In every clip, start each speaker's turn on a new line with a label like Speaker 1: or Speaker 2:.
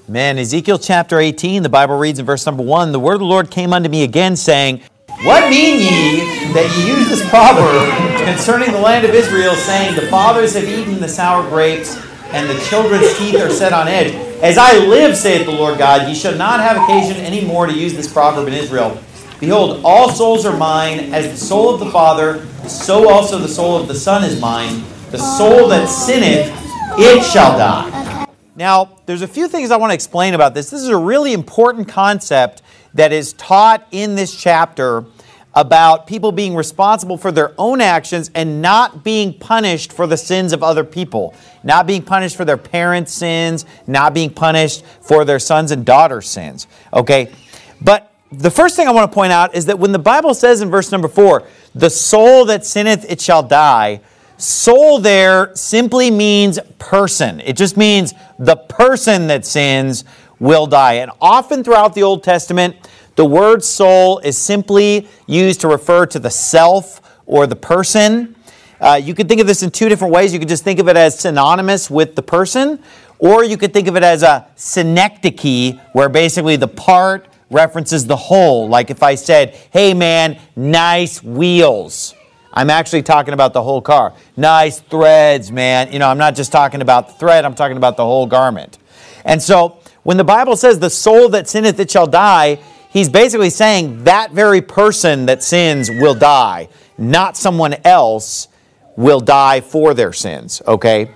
Speaker 1: Man, Ezekiel chapter 18, the Bible reads in verse number 1, "The word of the Lord came unto me again, saying, What mean ye that ye use this proverb concerning the land of Israel, saying, The fathers have eaten the sour grapes, and the children's teeth are set on edge? As I live, saith the Lord God, ye shall not have occasion any more to use this proverb in Israel. Behold, all souls are mine, as the soul of the Father, so also the soul of the Son is mine. The soul that sinneth, it shall die." Now, there's a few things I want to explain about this. This is a really important concept that is taught in this chapter about people being responsible for their own actions and not being punished for the sins of other people. Not being punished for their parents' sins, not being punished for their sons' and daughters' sins. Okay? But the first thing I want to point out is that when the Bible says in verse number 4, "The soul that sinneth, it shall die," soul there simply means person. It just means the person that sins will die. And often throughout the Old Testament, the word soul is simply used to refer to the self or the person. You could think of this in two different ways. You could just think of it as synonymous with the person, or you could think of it as a synecdoche, where basically the part references the whole. Like if I said, "Hey man, nice wheels," I'm actually talking about the whole car. "Nice threads, man." You know, I'm not just talking about the thread, I'm talking about the whole garment. And so, when the Bible says, "The soul that sinneth, it shall die," he's basically saying that very person that sins will die. Not someone else will die for their sins, okay?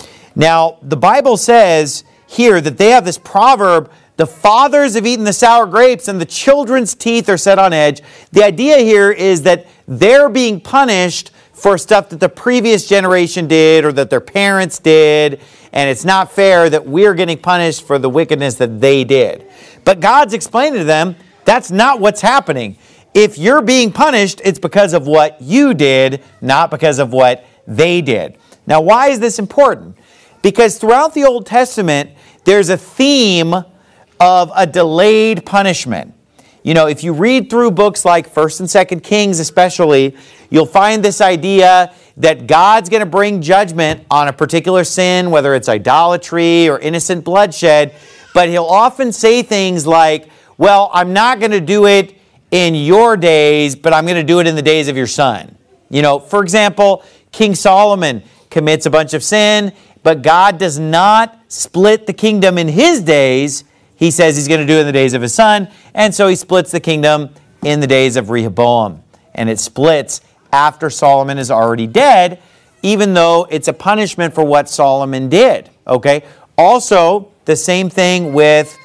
Speaker 1: Now, the Bible says here that they have this proverb, "The fathers have eaten the sour grapes, and the children's teeth are set on edge." The idea here is that they're being punished for stuff that the previous generation did or that their parents did, and it's not fair that we're getting punished for the wickedness that they did. But God's explaining to them, that's not what's happening. If you're being punished, it's because of what you did, not because of what they did. Now, why is this important? Because throughout the Old Testament, there's a theme of a delayed punishment. You know, if you read through books like 1st and 2nd Kings especially, you'll find this idea that God's going to bring judgment on a particular sin, whether it's idolatry or innocent bloodshed, but he'll often say things like, "Well, I'm not going to do it in your days, but I'm going to do it in the days of your son." You know, for example, King Solomon commits a bunch of sin, but God does not split the kingdom in his days. He says he's going to do it in the days of his son, and so he splits the kingdom in the days of Rehoboam. And it splits after Solomon is already dead, even though it's a punishment for what Solomon did. Okay. Also, the same thing with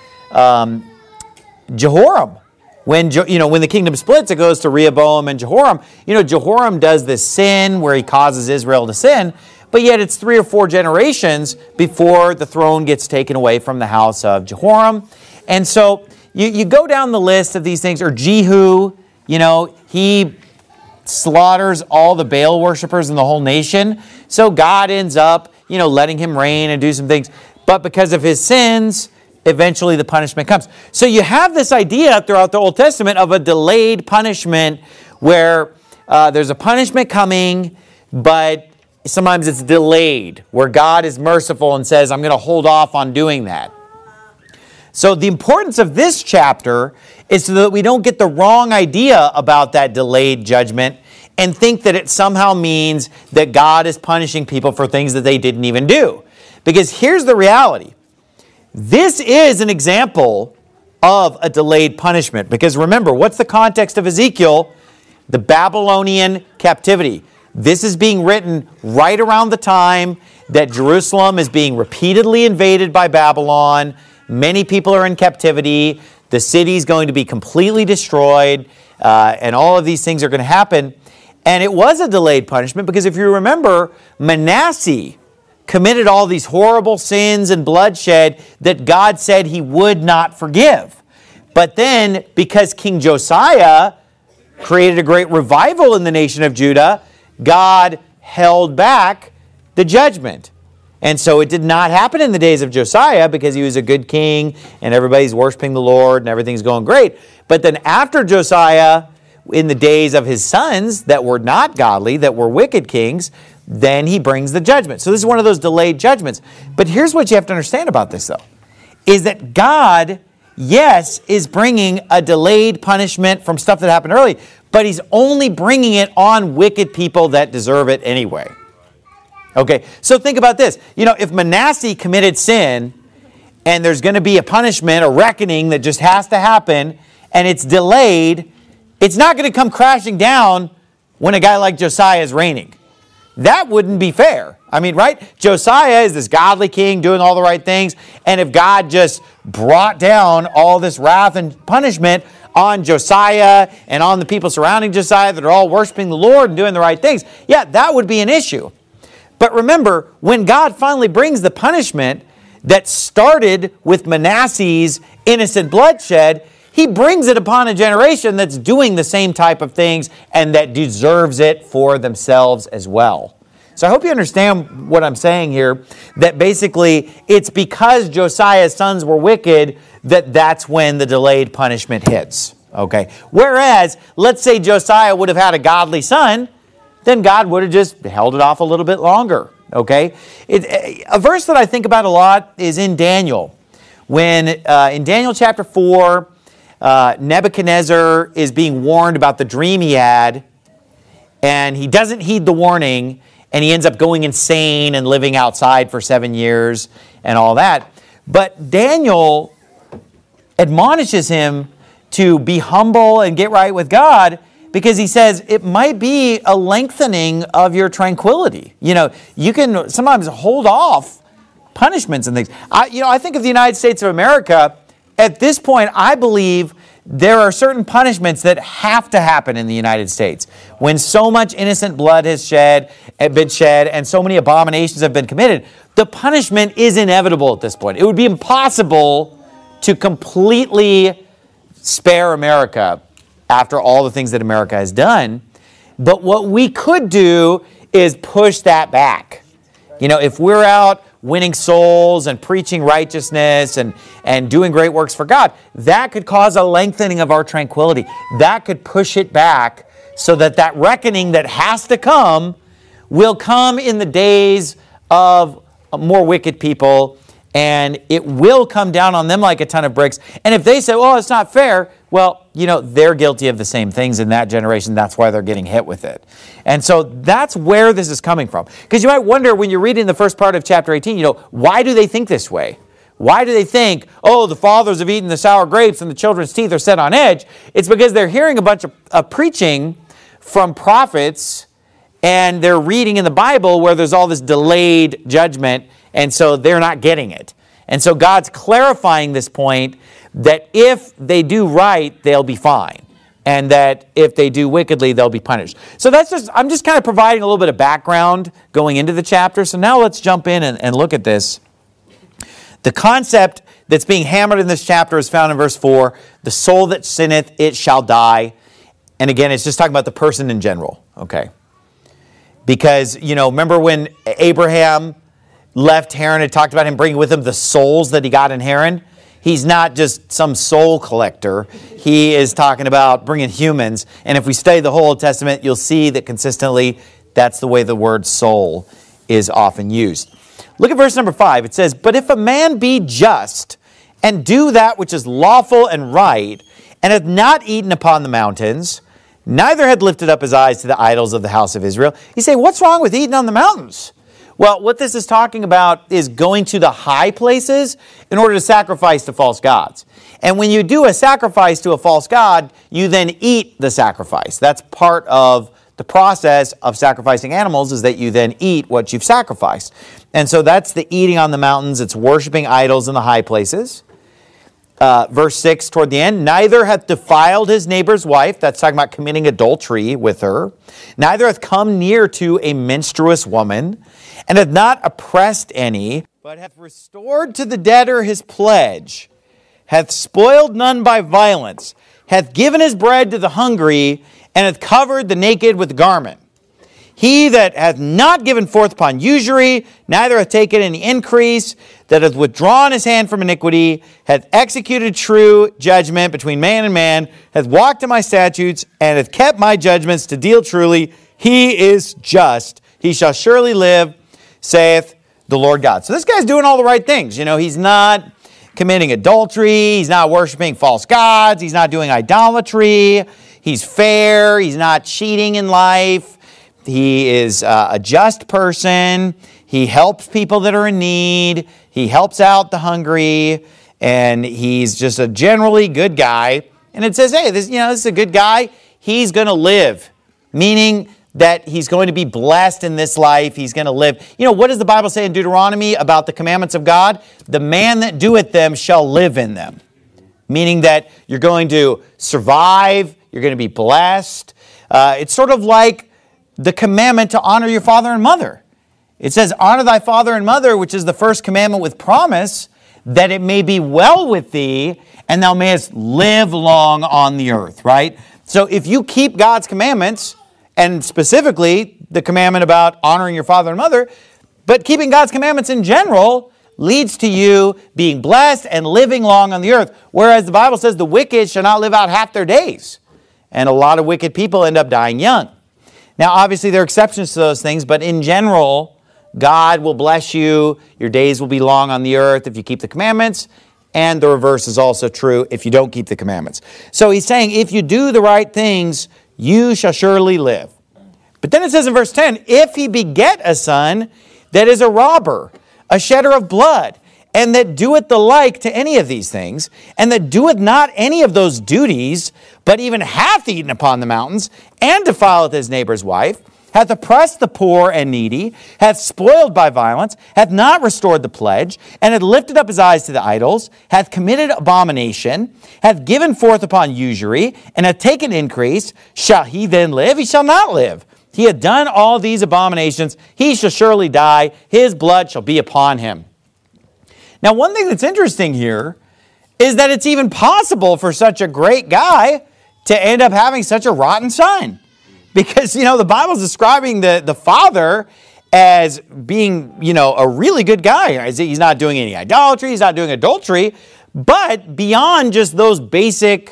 Speaker 1: Jehoram. When the kingdom splits, it goes to Rehoboam and Jehoram. You know, Jehoram does this sin where he causes Israel to sin, but yet it's 3 or 4 generations before the throne gets taken away from the house of Jehoram. And so you go down the list of these things, or Jehu, he slaughters all the Baal worshipers in the whole nation. So God ends up, letting him reign and do some things. But because of his sins, eventually the punishment comes. So you have this idea throughout the Old Testament of a delayed punishment where there's a punishment coming, but sometimes it's delayed, where God is merciful and says, "I'm going to hold off on doing that." So the importance of this chapter is so that we don't get the wrong idea about that delayed judgment and think that it somehow means that God is punishing people for things that they didn't even do. Because here's the reality. This is an example of a delayed punishment. Because remember, what's the context of Ezekiel? The Babylonian captivity. This is being written right around the time that Jerusalem is being repeatedly invaded by Babylon. Many people are in captivity. The city is going to be completely destroyed. And all of these things are going to happen. And it was a delayed punishment because if you remember, Manasseh committed all these horrible sins and bloodshed that God said he would not forgive. But then, because King Josiah created a great revival in the nation of Judah, God held back the judgment. And so it did not happen in the days of Josiah because he was a good king and everybody's worshiping the Lord and everything's going great. But then after Josiah, in the days of his sons that were not godly, that were wicked kings, then he brings the judgment. So this is one of those delayed judgments. But here's what you have to understand about this, though. is that God, yes, is bringing a delayed punishment from stuff that happened early, but he's only bringing it on wicked people that deserve it anyway. Okay, so think about this. If Manasseh committed sin, and there's going to be a punishment, a reckoning that just has to happen, and it's delayed, it's not going to come crashing down when a guy like Josiah is reigning. That wouldn't be fair. I mean, right? Josiah is this godly king doing all the right things, and if God just brought down all this wrath and punishment on Josiah and on the people surrounding Josiah that are all worshiping the Lord and doing the right things, yeah, that would be an issue. But remember, when God finally brings the punishment that started with Manasseh's innocent bloodshed, he brings it upon a generation that's doing the same type of things and that deserves it for themselves as well. So I hope you understand what I'm saying here, that basically it's because Josiah's sons were wicked that that's when the delayed punishment hits. Okay. Whereas, let's say Josiah would have had a godly son, then God would have just held it off a little bit longer. Okay. A verse that I think about a lot is in Daniel. When in Daniel chapter 4, Nebuchadnezzar is being warned about the dream he had, and he doesn't heed the warning, and he ends up going insane and living outside for 7 years and all that. But Daniel admonishes him to be humble and get right with God, because he says it might be a lengthening of your tranquility. You can sometimes hold off punishments and things. I think of the United States of America. At this point, I believe there are certain punishments that have to happen in the United States. When so much innocent blood has been shed, and so many abominations have been committed, the punishment is inevitable at this point. It would be impossible to completely spare America after all the things that America has done. But what we could do is push that back. If we're out winning souls and preaching righteousness and doing great works for God, that could cause a lengthening of our tranquility. That could push it back so that reckoning that has to come will come in the days of more wicked people, and it will come down on them like a ton of bricks. And if they say, oh, it's not fair, well, they're guilty of the same things in that generation. That's why they're getting hit with it. And so that's where this is coming from. Because you might wonder when you're reading the first part of chapter 18, why do they think this way? Why do they think, oh, the fathers have eaten the sour grapes and the children's teeth are set on edge? It's because they're hearing a bunch of preaching from prophets, and they're reading in the Bible where there's all this delayed judgment, and so they're not getting it. And so God's clarifying this point that if they do right, they'll be fine. And that if they do wickedly, they'll be punished. So I'm just kind of providing a little bit of background going into the chapter. So now let's jump in and look at this. The concept that's being hammered in this chapter is found in verse 4. The soul that sinneth, it shall die. And again, it's just talking about the person in general. Okay. Because, remember when Abraham left Haran, it talked about him bringing with him the souls that he got in Haran? He's not just some soul collector. He is talking about bringing humans. And if we study the whole Old Testament, you'll see that consistently that's the way the word soul is often used. Look at verse number 5. It says, but if a man be just and do that which is lawful and right, and hath not eaten upon the mountains, neither had lifted up his eyes to the idols of the house of Israel. You say, what's wrong with eating on the mountains? Well, what this is talking about is going to the high places in order to sacrifice to false gods. And when you do a sacrifice to a false god, you then eat the sacrifice. That's part of the process of sacrificing animals, is that you then eat what you've sacrificed. And so that's the eating on the mountains. It's worshiping idols in the high places. Verse 6 toward the end, neither hath defiled his neighbor's wife. That's talking about committing adultery with her. Neither hath come near to a menstruous woman, and hath not oppressed any, but hath restored to the debtor his pledge, hath spoiled none by violence, hath given his bread to the hungry, and hath covered the naked with garment. He that hath not given forth upon usury, neither hath taken any increase, that hath withdrawn his hand from iniquity, hath executed true judgment between man and man, hath walked in my statutes, and hath kept my judgments to deal truly, he is just. He shall surely live, saith the Lord God. So this guy's doing all the right things. He's not committing adultery. He's not worshiping false gods. He's not doing idolatry. He's fair. He's not cheating in life. He is a just person. He helps people that are in need. He helps out the hungry. And he's just a generally good guy. And it says, hey, this is a good guy. He's going to live, meaning that he's going to be blessed in this life. He's going to live. What does the Bible say in Deuteronomy about the commandments of God? The man that doeth them shall live in them, meaning that you're going to survive. You're going to be blessed. It's sort of like the commandment to honor your father and mother. It says, honor thy father and mother, which is the first commandment with promise, that it may be well with thee, and thou mayest live long on the earth, right? So if you keep God's commandments, and specifically the commandment about honoring your father and mother, but keeping God's commandments in general leads to you being blessed and living long on the earth. Whereas the Bible says the wicked shall not live out half their days. And a lot of wicked people end up dying young. Now, obviously, there are exceptions to those things, but in general, God will bless you. Your days will be long on the earth if you keep the commandments. And the reverse is also true if you don't keep the commandments. So he's saying, if you do the right things, you shall surely live. But then it says in verse 10, if he beget a son that is a robber, a shedder of blood, and that doeth the like to any of these things, and that doeth not any of those duties, but even hath eaten upon the mountains, and defileth his neighbor's wife, hath oppressed the poor and needy, hath spoiled by violence, hath not restored the pledge, and hath lifted up his eyes to the idols, hath committed abomination, hath given forth upon usury, and hath taken increase, shall he then live? He shall not live. He hath done all these abominations. He shall surely die. His blood shall be upon him. Now, one thing that's interesting here is that it's even possible for such a great guy to end up having such a rotten son. Because, the Bible's describing the father as being, a really good guy. He's not doing any idolatry. He's not doing adultery. But beyond just those basic,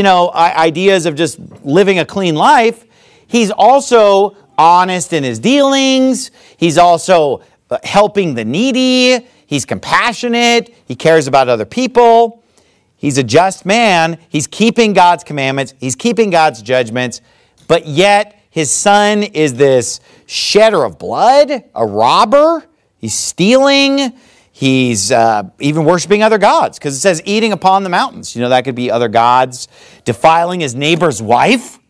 Speaker 1: ideas of just living a clean life, he's also honest in his dealings. He's also helping the needy. He's compassionate. He cares about other people. He's a just man. He's keeping God's commandments. He's keeping God's judgments. But yet, his son is this shedder of blood, a robber. He's stealing. He's even worshiping other gods, because it says eating upon the mountains. That could be other gods. Defiling his neighbor's wife.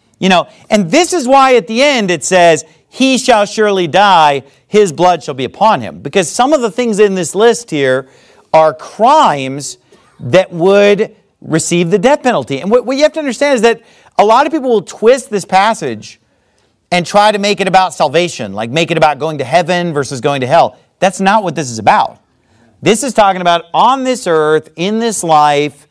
Speaker 1: And this is why at the end it says, he shall surely die, his blood shall be upon him. Because some of the things in this list here are crimes that would receive the death penalty. And what you have to understand is that a lot of people will twist this passage and try to make it about salvation, like make it about going to heaven versus going to hell. That's not what this is about. This is talking about on this earth, in this life,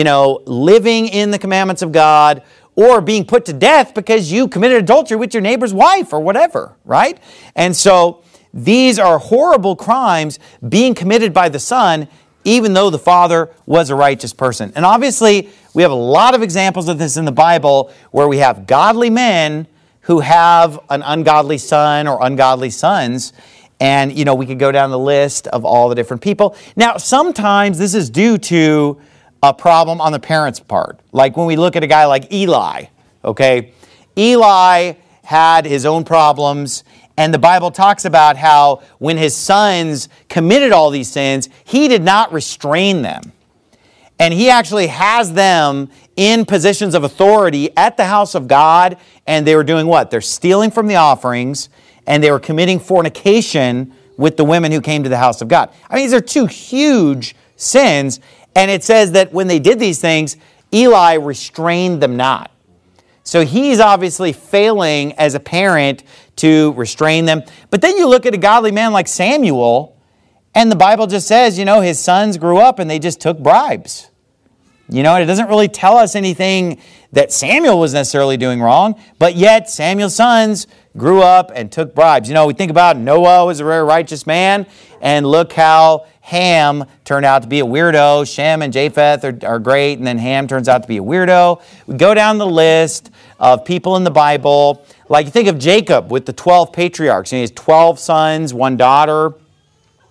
Speaker 1: living in the commandments of God, or being put to death because you committed adultery with your neighbor's wife or whatever, right? And so these are horrible crimes being committed by the son, even though the father was a righteous person. And obviously, we have a lot of examples of this in the Bible where we have godly men who have an ungodly son or ungodly sons. And, we could go down the list of all the different people. Now, sometimes this is due to a problem on the parents' part. Like when we look at a guy like Eli, okay? Eli had his own problems, and the Bible talks about how when his sons committed all these sins, he did not restrain them. And he actually has them in positions of authority at the house of God, and they were doing what? They're stealing from the offerings, and they were committing fornication with the women who came to the house of God. I mean, these are two huge sins. And it says that when they did these things, Eli restrained them not. So he's obviously failing as a parent to restrain them. But then you look at a godly man like Samuel, and the Bible just says, his sons grew up and they just took bribes. And it doesn't really tell us anything that Samuel was necessarily doing wrong, but yet Samuel's sons grew up and took bribes. We think about Noah was a very righteous man, and look how Ham turned out to be a weirdo. Shem and Japheth are great, and then Ham turns out to be a weirdo. We go down the list of people in the Bible. Like you think of Jacob with the 12 patriarchs. He has 12 sons, one daughter.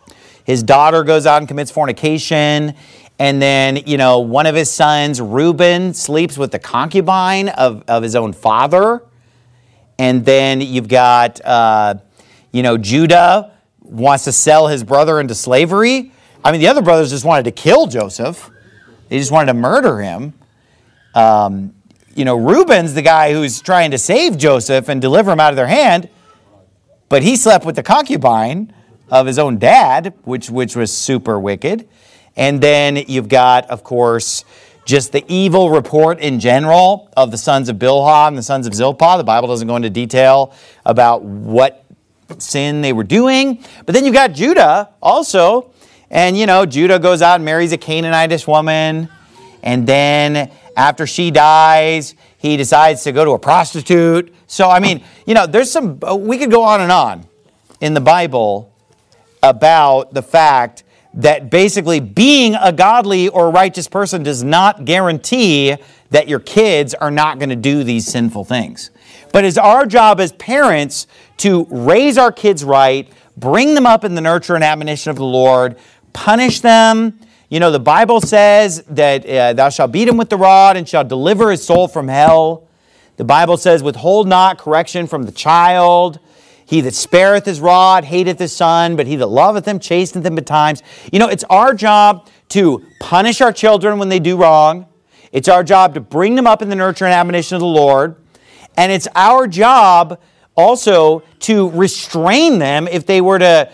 Speaker 1: his daughter goes out and commits fornication. And then, one of his sons, Reuben, sleeps with the concubine of his own father. And then you've got, Judah wants to sell his brother into slavery. I mean, the other brothers just wanted to kill Joseph. They just wanted to murder him. Reuben's the guy who's trying to save Joseph and deliver him out of their hand. But he slept with the concubine of his own dad, which was super wicked. And then you've got, of course, just the evil report in general of the sons of Bilhah and the sons of Zilpah. The Bible doesn't go into detail about what sin they were doing. But then you've got Judah also. And, Judah goes out and marries a Canaanitish woman. And then after she dies, he decides to go to a prostitute. So, there's we could go on and on in the Bible about the fact that basically being a godly or righteous person does not guarantee that your kids are not going to do these sinful things. But it's our job as parents to raise our kids right, bring them up in the nurture and admonition of the Lord, punish them. The Bible says that thou shalt beat him with the rod and shalt deliver his soul from hell. The Bible says, withhold not correction from the child. He that spareth his rod hateth his son, but he that loveth him chasteneth him betimes. It's our job to punish our children when they do wrong. It's our job to bring them up in the nurture and admonition of the Lord. And it's our job also to restrain them if they were to,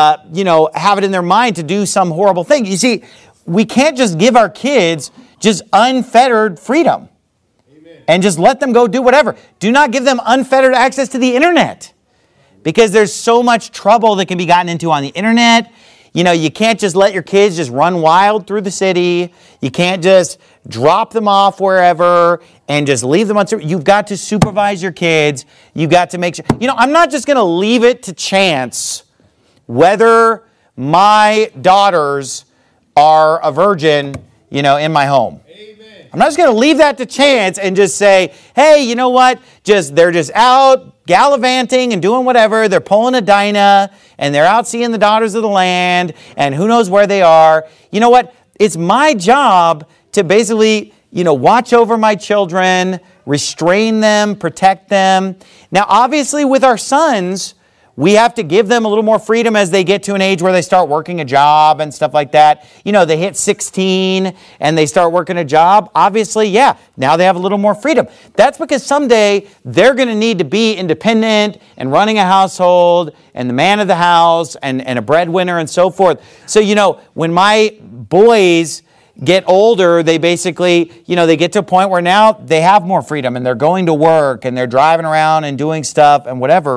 Speaker 1: have it in their mind to do some horrible thing. You see, we can't just give our kids just unfettered freedom. Amen. And just let them go do whatever. Do not give them unfettered access to the internet. Because there's so much trouble that can be gotten into on the internet. You can't just let your kids just run wild through the city. You can't just drop them off wherever and just leave them on. You've got to supervise your kids. You've got to make sure. I'm not just going to leave it to chance whether my daughters are a virgin, in my home. Amen. I'm not just going to leave that to chance and just say, hey, you know what? They're just out gallivanting and doing whatever. They're pulling a Dinah and they're out seeing the daughters of the land and who knows where they are. You know what? It's my job to basically, watch over my children, restrain them, protect them. Now, obviously with our sons, we have to give them a little more freedom as they get to an age where they start working a job and stuff like that. They hit 16 and they start working a job. Obviously, now they have a little more freedom. That's because someday they're going to need to be independent and running a household and the man of the house and a breadwinner and so forth. So, when my boys get older, they basically, they get to a point where now they have more freedom and they're going to work and they're driving around and doing stuff and whatever.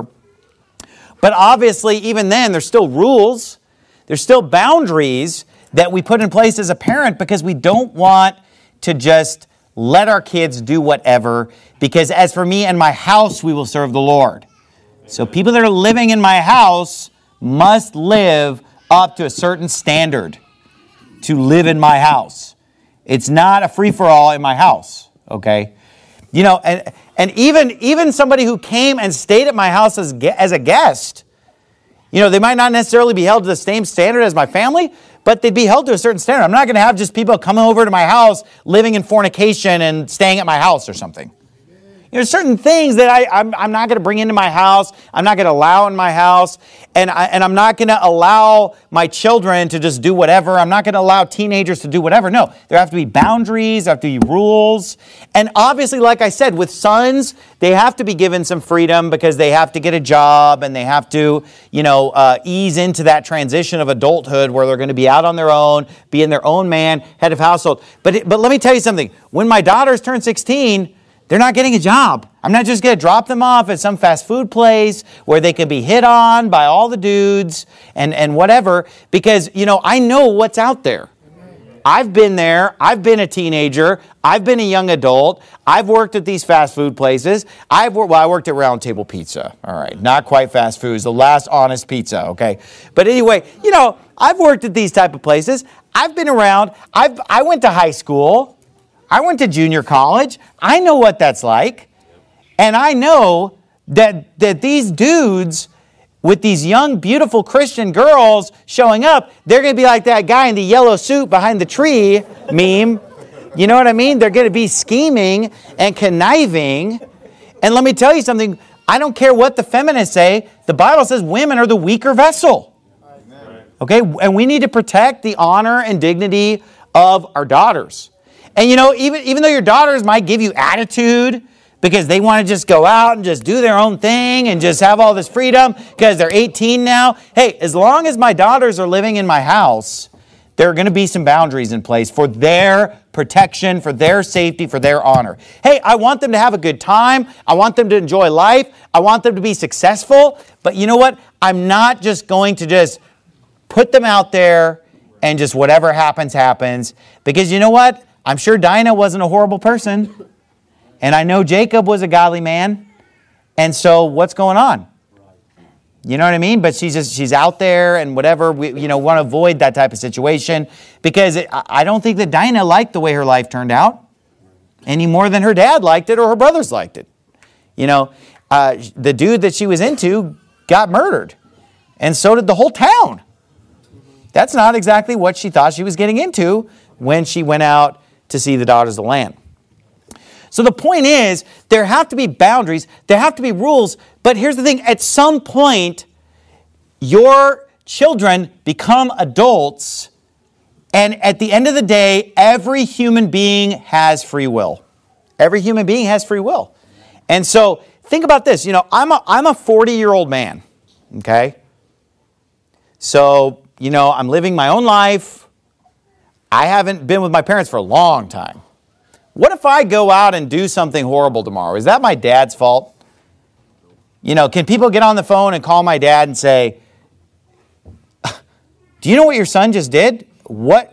Speaker 1: But obviously, even then, there's still rules. There's still boundaries that we put in place as a parent because we don't want to just let our kids do whatever. Because as for me and my house, we will serve the Lord. So people that are living in my house must live up to a certain standard to live in my house. It's not a free-for-all in my house, okay? And even somebody who came and stayed at my house as a guest, they might not necessarily be held to the same standard as my family, but they'd be held to a certain standard. I'm not going to have just people coming over to my house, living in fornication and staying at my house or something. There's certain things that I'm not going to bring into my house. I'm not going to allow in my house. And I'm not going to allow my children to just do whatever. I'm not going to allow teenagers to do whatever. No, there have to be boundaries. There have to be rules. And obviously, like I said, with sons, they have to be given some freedom because they have to get a job and they have to, ease into that transition of adulthood where they're going to be out on their own, being their own man, head of household. But let me tell you something. When my daughters turn 16, they're not getting a job. I'm not just going to drop them off at some fast food place where they can be hit on by all the dudes and whatever, because, I know what's out there. I've been there. I've been a teenager. I've been a young adult. I've worked at these fast food places. I worked at Round Table Pizza. All right, not quite fast food. It's the last honest pizza, okay? But anyway, I've worked at these type of places. I've been around. I went to high school. I went to junior college. I know what that's like. And I know that these dudes with these young, beautiful Christian girls showing up, they're going to be like that guy in the yellow suit behind the tree meme. You know what I mean? They're going to be scheming and conniving. And let me tell you something. I don't care what the feminists say. The Bible says women are the weaker vessel. Okay? And we need to protect the honor and dignity of our daughters. And even though your daughters might give you attitude because they want to just go out and just do their own thing and just have all this freedom because they're 18 now. Hey, as long as my daughters are living in my house, there are going to be some boundaries in place for their protection, for their safety, for their honor. Hey, I want them to have a good time. I want them to enjoy life. I want them to be successful. But you know what? I'm not just going to just put them out there and just whatever happens, happens. Because you know what? I'm sure Dinah wasn't a horrible person. And I know Jacob was a godly man. And so what's going on? You know what I mean? But she's out there and whatever. We want to avoid that type of situation because I don't think that Dinah liked the way her life turned out any more than her dad liked it or her brothers liked it. The dude that she was into got murdered. And so did the whole town. That's not exactly what she thought she was getting into when she went out to see the daughters of the land. So the point is, there have to be boundaries, there have to be rules, but here's the thing, at some point, your children become adults, and at the end of the day, every human being has free will. Every human being has free will. And so, think about this, I'm a 40-year-old man, okay? So, I'm living my own life. I haven't been with my parents for a long time. What if I go out and do something horrible tomorrow? Is that my dad's fault? Can people get on the phone and call my dad and say, do you know what your son just did? What,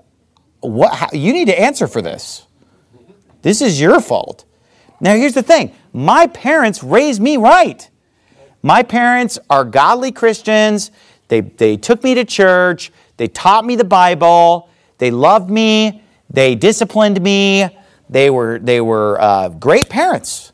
Speaker 1: you need to answer for this. This is your fault. Now, here's the thing. My parents raised me right. My parents are godly Christians. They took me to church. They taught me the Bible. They loved me. They disciplined me. They were great parents.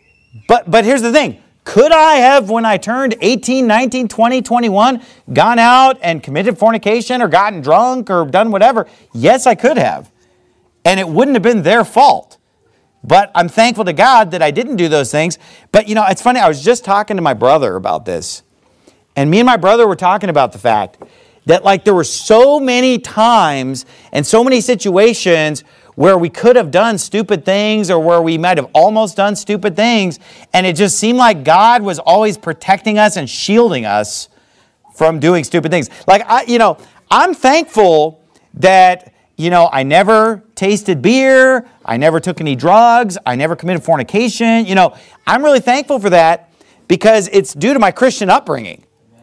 Speaker 1: But here's the thing. Could I have, when I turned 18, 19, 20, 21, gone out and committed fornication or gotten drunk or done whatever? Yes, I could have. And it wouldn't have been their fault. But I'm thankful to God that I didn't do those things. But, it's funny. I was just talking to my brother about this. And me and my brother were talking about the fact that, there were so many times and so many situations where we could have done stupid things or where we might have almost done stupid things. And it just seemed like God was always protecting us and shielding us from doing stupid things. I'm thankful that, I never tasted beer. I never took any drugs. I never committed fornication. I'm really thankful for that because it's due to my Christian upbringing.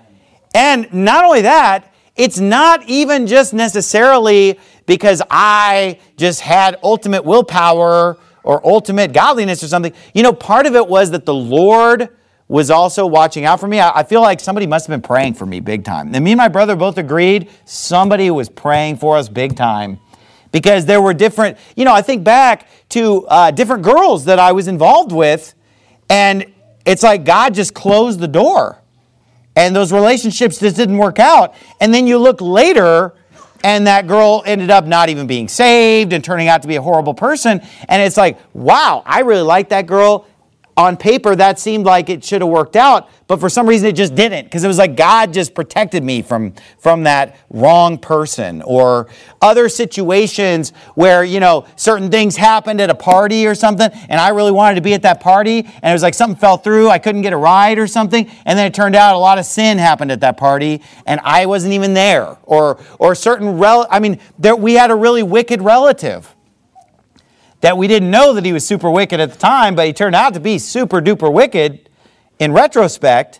Speaker 1: And not only that, it's not even just necessarily because I just had ultimate willpower or ultimate godliness or something. Part of it was that the Lord was also watching out for me. I feel like somebody must have been praying for me big time. And me and my brother both agreed somebody was praying for us big time. Because there were different, I think back to different girls that I was involved with. And it's like God just closed the door. And those relationships just didn't work out. And then you look later, and that girl ended up not even being saved and turning out to be a horrible person. And it's like, wow, I really like that girl. On paper, that seemed like it should have worked out. But for some reason, it just didn't. Because it was like God just protected me from that wrong person. Or other situations where, certain things happened at a party or something. And I really wanted to be at that party. And it was like something fell through. I couldn't get a ride or something. And then it turned out a lot of sin happened at that party. And I wasn't even there. Or certain, we had a really wicked relative. That we didn't know that he was super wicked at the time, but he turned out to be super duper wicked in retrospect.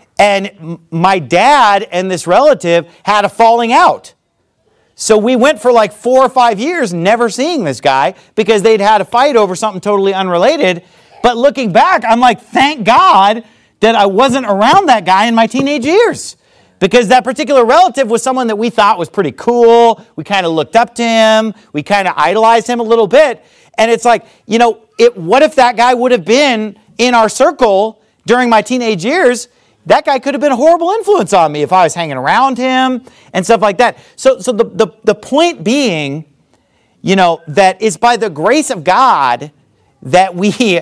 Speaker 1: And my dad and this relative had a falling out. So we went for 4 or 5 years never seeing this guy because they'd had a fight over something totally unrelated. But looking back, I'm like, thank God that I wasn't around that guy in my teenage years. Because that particular relative was someone that we thought was pretty cool. We kind of looked up to him. We kind of idolized him a little bit. And it's like, what if that guy would have been in our circle during my teenage years? that guy could have been a horrible influence on me if I was hanging around him and stuff like that. So the point being, that it's by the grace of God that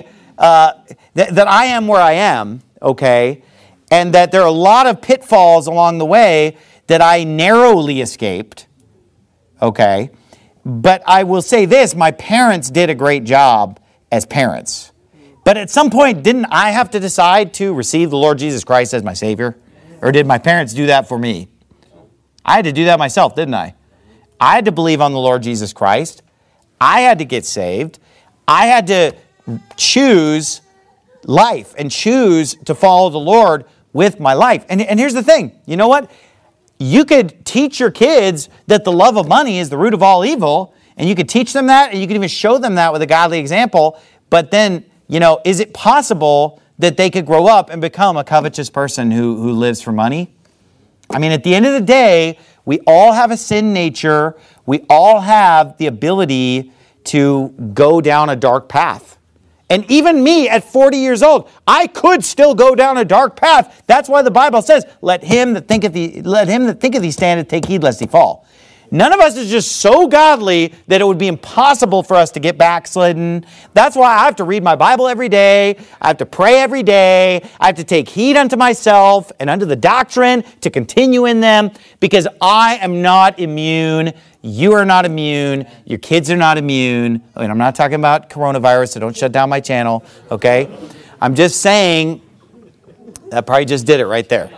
Speaker 1: that I am where I am, okay? And that there are a lot of pitfalls along the way that I narrowly escaped, okay? But I will say this, my parents did a great job as parents. But at some point, didn't I have to decide to receive the Lord Jesus Christ as my Savior? Or did my parents do that for me? I had to do that myself, didn't I? I had to believe on the Lord Jesus Christ. I had to get saved. I had to choose life and choose to follow the Lord with my life. And here's the thing. You know what? You could teach your kids that the love of money is the root of all evil, and you could teach them that, and you could even show them that with a godly example. But then, is it possible that they could grow up and become a covetous person who lives for money? I mean, at the end of the day, we all have a sin nature. We all have the ability to go down a dark path. And even me at 40 years old, I could still go down a dark path. That's why the Bible says, let him that thinketh he standeth take heed lest he fall. None of us is just so godly that it would be impossible for us to get backslidden. That's why I have to read my Bible every day. I have to pray every day. I have to take heed unto myself and unto the doctrine to continue in them, because I am not immune. You are not immune. Your kids are not immune. I mean, I'm not talking about coronavirus, so don't shut down my channel, okay? I'm just saying, that probably just did it right there.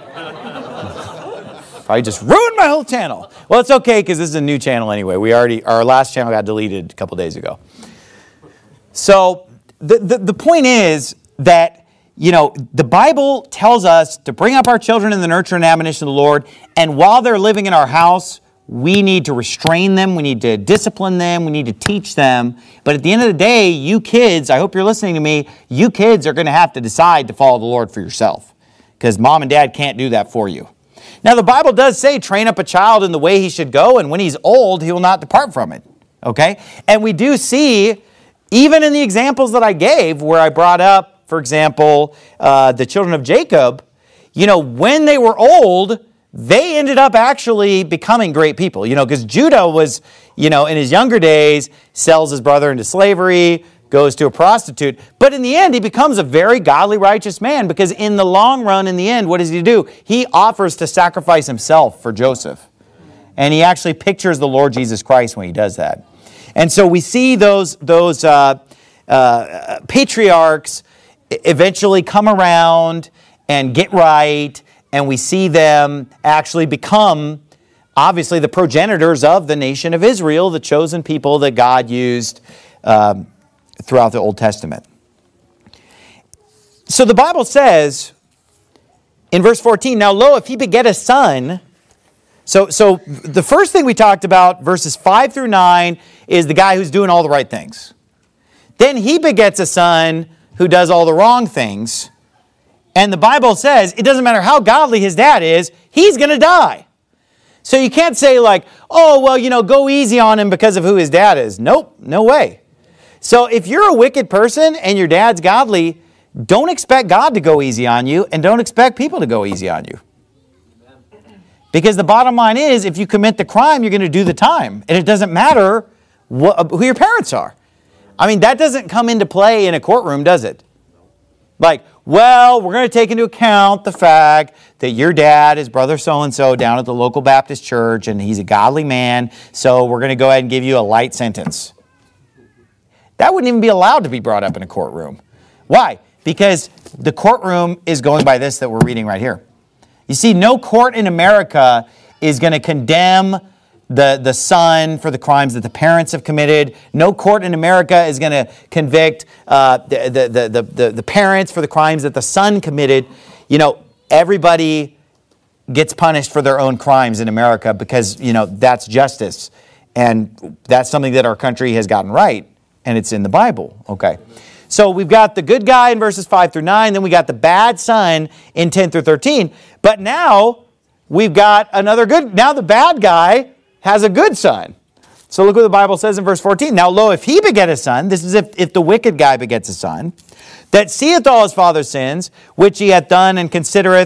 Speaker 1: Probably just ruined my whole channel. Well, it's okay because this is a new channel anyway. Our last channel got deleted a couple days ago. So the point is that, the Bible tells us to bring up our children in the nurture and admonition of the Lord, and while they're living in our house, we need to restrain them, we need to discipline them, we need to teach them. But at the end of the day, you kids, I hope you're listening to me, you kids are going to have to decide to follow the Lord for yourself, because mom and dad can't do that for you. Now, the Bible does say, train up a child in the way he should go, and when he's old, he will not depart from it, okay? And we do see, even in the examples that I gave, where I brought up, for example, the children of Jacob, when they were old, they ended up actually becoming great people, because Judah was, in his younger days, sells his brother into slavery, goes to a prostitute. But in the end, he becomes a very godly, righteous man, because in the long run, in the end, what does he do? He offers to sacrifice himself for Joseph. And he actually pictures the Lord Jesus Christ when he does that. And so we see those patriarchs eventually come around and get right, and we see them actually become, obviously, the progenitors of the nation of Israel, the chosen people that God used throughout the Old Testament. So the Bible says in verse 14, now lo, if he beget a son. So the first thing we talked about, verses 5 through 9, is the guy who's doing all the right things. Then he begets a son who does all the wrong things. And the Bible says it doesn't matter how godly his dad is, he's going to die. So you can't say like, oh, well, go easy on him because of who his dad is. Nope, no way. So if you're a wicked person and your dad's godly, don't expect God to go easy on you, and don't expect people to go easy on you. Because the bottom line is, if you commit the crime, you're going to do the time. And it doesn't matter who your parents are. I mean, that doesn't come into play in a courtroom, does it? Like, well, we're going to take into account the fact that your dad is brother so-and-so down at the local Baptist church, and he's a godly man, so we're going to go ahead and give you a light sentence. That wouldn't even be allowed to be brought up in a courtroom. Why? Because the courtroom is going by this that we're reading right here. You see, no court in America is going to condemn the son for the crimes that the parents have committed. No court in America is going to convict the parents for the crimes that the son committed. Everybody gets punished for their own crimes in America because, that's justice. And that's something that our country has gotten right. And it's in the Bible, okay? So we've got the good guy in verses 5 through 9. Then we got the bad son in 10 through 13. But now we've got another good. Now the bad guy has a good son. So look what the Bible says in verse 14. Now lo, if he beget a son, this is if the wicked guy begets a son, that seeth all his father's sins, which he hath done, and considereth,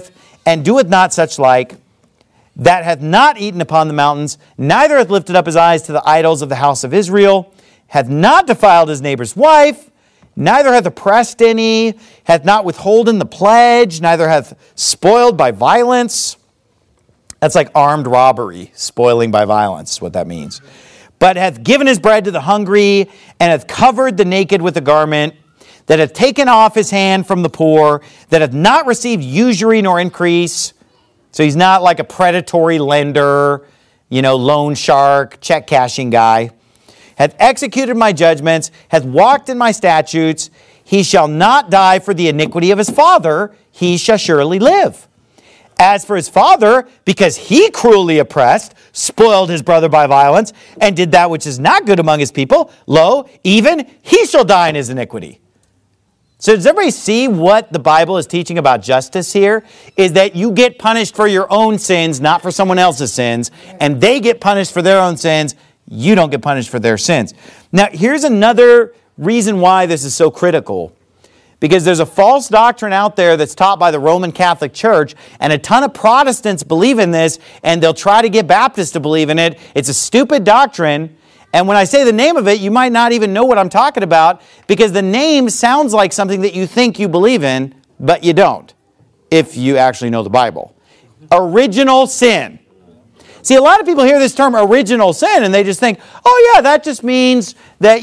Speaker 1: and doeth not such like, that hath not eaten upon the mountains, neither hath lifted up his eyes to the idols of the house of Israel, hath not defiled his neighbor's wife, neither hath oppressed any, hath not withholden the pledge, neither hath spoiled by violence. That's like armed robbery, spoiling by violence is what that means. But hath given his bread to the hungry, and hath covered the naked with a garment, that hath taken off his hand from the poor, that hath not received usury nor increase. So he's not like a predatory lender, loan shark, check cashing guy. Hath executed my judgments, hath walked in my statutes. He shall not die for the iniquity of his father, he shall surely live. As for his father, because he cruelly oppressed, spoiled his brother by violence, and did that which is not good among his people, lo, even he shall die in his iniquity. So does everybody see what the Bible is teaching about justice here? Is that you get punished for your own sins, not for someone else's sins, and they get punished for their own sins. You don't get punished for their sins. Now, here's another reason why this is so critical. Because there's a false doctrine out there that's taught by the Roman Catholic Church, and a ton of Protestants believe in this, and they'll try to get Baptists to believe in it. It's a stupid doctrine, and when I say the name of it, you might not even know what I'm talking about, because the name sounds like something that you think you believe in, but you don't, if you actually know the Bible. Original sin. See, a lot of people hear this term original sin, and they just think, oh yeah, that just means that,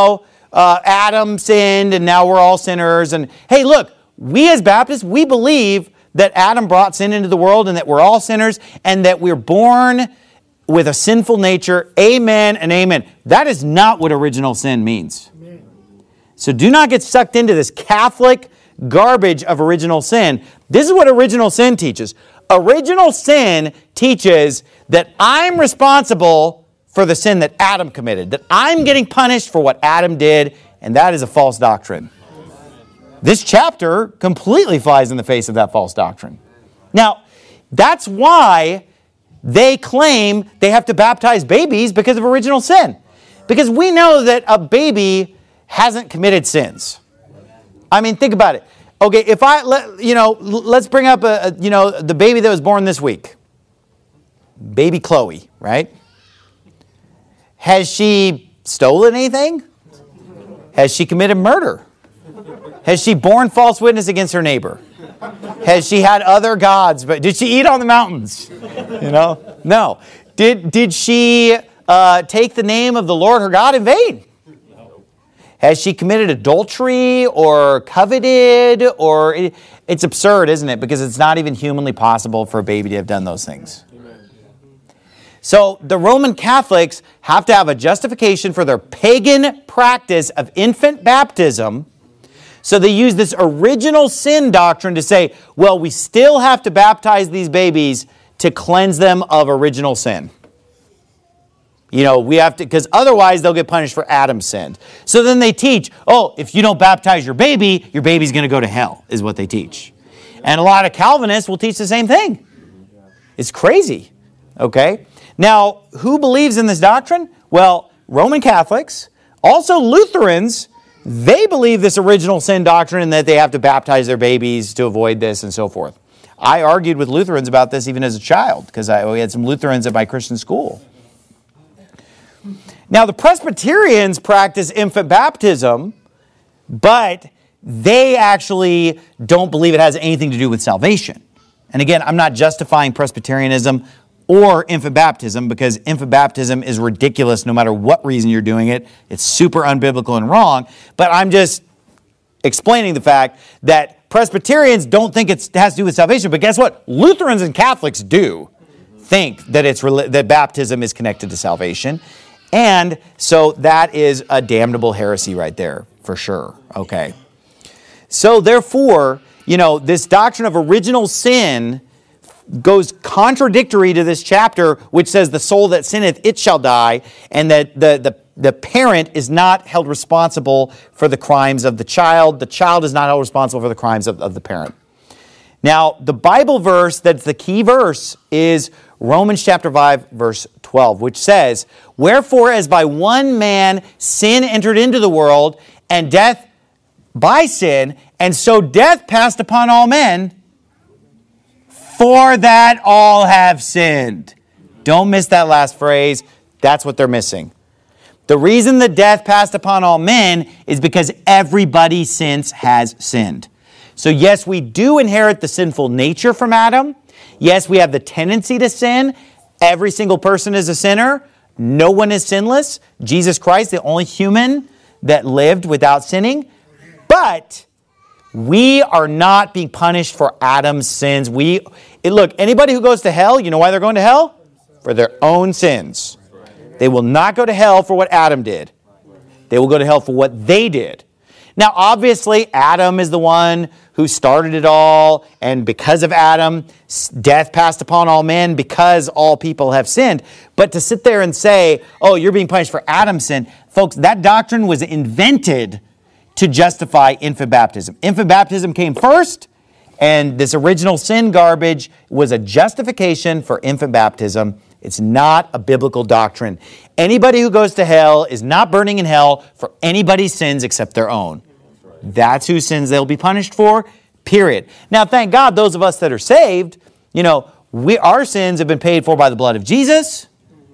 Speaker 1: Adam sinned and now we're all sinners. And hey, look, we as Baptists, we believe that Adam brought sin into the world and that we're all sinners and that we're born with a sinful nature. Amen and amen. That is not what original sin means. Amen. So do not get sucked into this Catholic garbage of original sin. This is what original sin teaches. Original sin teaches that I'm responsible for the sin that Adam committed, that I'm getting punished for what Adam did, and that is a false doctrine. This chapter completely flies in the face of that false doctrine. Now, that's why they claim they have to baptize babies because of original sin. Because we know that a baby hasn't committed sins. I mean, think about it. Okay, if let's bring up the baby that was born this week. Baby Chloe, right? Has she stolen anything? Has she committed murder? Has she borne false witness against her neighbor? Has she had other gods? But did she eat on the mountains? No. Did she take the name of the Lord her God in vain? Has she committed adultery or coveted? Or it's absurd, isn't it? Because it's not even humanly possible for a baby to have done those things. So the Roman Catholics have to have a justification for their pagan practice of infant baptism. So they use this original sin doctrine to say, well, we still have to baptize these babies to cleanse them of original sin. We have to, because otherwise they'll get punished for Adam's sin. So then they teach, if you don't baptize your baby's going to go to hell, is what they teach. And a lot of Calvinists will teach the same thing. It's crazy. Okay? Now, who believes in this doctrine? Well, Roman Catholics, also Lutherans, they believe this original sin doctrine and that they have to baptize their babies to avoid this and so forth. I argued with Lutherans about this even as a child because we had some Lutherans at my Christian school. Now, the Presbyterians practice infant baptism, but they actually don't believe it has anything to do with salvation. And again, I'm not justifying Presbyterianism or infant baptism, because infant baptism is ridiculous no matter what reason you're doing it. It's super unbiblical and wrong. But I'm just explaining the fact that Presbyterians don't think it has to do with salvation. But guess what? Lutherans and Catholics do think that that baptism is connected to salvation. And so that is a damnable heresy right there, for sure. Okay. So therefore, this doctrine of original sin goes contradictory to this chapter, which says the soul that sinneth, it shall die, and that the parent is not held responsible for the crimes of the child. The child is not held responsible for the crimes of the parent. Now, the Bible verse that's the key verse is Romans chapter 5, verse 12, which says, wherefore, as by one man sin entered into the world, and death by sin, and so death passed upon all men, For that all have sinned. Don't miss that last phrase. That's what they're missing. The reason that death passed upon all men is because everybody since has sinned. So yes, we do inherit the sinful nature from Adam. Yes, we have the tendency to sin. Every single person is a sinner. No one is sinless. Jesus Christ, the only human that lived without sinning. But we are not being punished for Adam's sins. Look, anybody who goes to hell, you know why they're going to hell? For their own sins. They will not go to hell for what Adam did. They will go to hell for what they did. Now, obviously, Adam is the one who started it all, and because of Adam, death passed upon all men because all people have sinned. But to sit there and say, oh, you're being punished for Adam's sin, folks, that doctrine was invented to justify infant baptism. Infant baptism came first, and this original sin garbage was a justification for infant baptism. It's not a biblical doctrine. Anybody who goes to hell is not burning in hell for anybody's sins except their own. That's whose sins they'll be punished for, period. Now, thank God, those of us that are saved, our sins have been paid for by the blood of Jesus,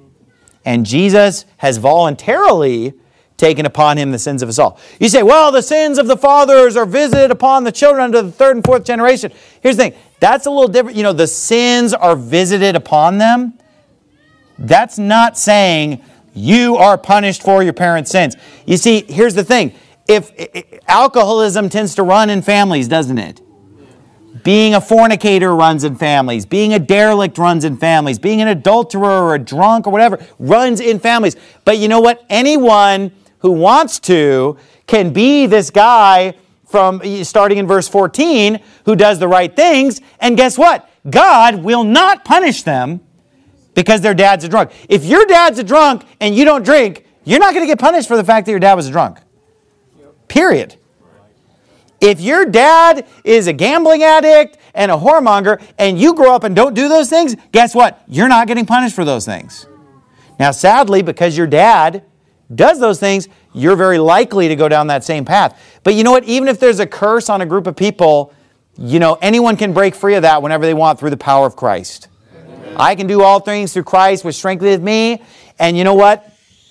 Speaker 1: and Jesus has voluntarily taken upon him the sins of us all. You say, well, the sins of the fathers are visited upon the children unto the third and fourth generation. Here's the thing. That's a little different. The sins are visited upon them. That's not saying you are punished for your parents' sins. You see, here's the thing. If alcoholism tends to run in families, doesn't it? Being a fornicator runs in families. Being a derelict runs in families. Being an adulterer or a drunk or whatever runs in families. But you know what? Anyone who wants to can be this guy from starting in verse 14 who does the right things. And guess what? God will not punish them because their dad's a drunk. If your dad's a drunk and you don't drink, you're not going to get punished for the fact that your dad was a drunk. Period. If your dad is a gambling addict and a whoremonger and you grow up and don't do those things, guess what? You're not getting punished for those things. Now, sadly, because your dad does those things, you're very likely to go down that same path. But you know what? Even if there's a curse on a group of people, anyone can break free of that whenever they want through the power of Christ. I can do all things through Christ, which strengtheneth me. And you know what?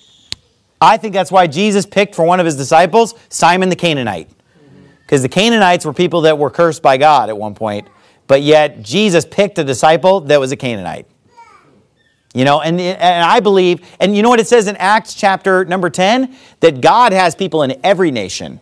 Speaker 1: I think that's why Jesus picked for one of his disciples, Simon the Canaanite. Because the Canaanites were people that were cursed by God at one point. But yet, Jesus picked a disciple that was a Canaanite. And I believe, and you know what it says in Acts chapter number 10? That God has people in every nation.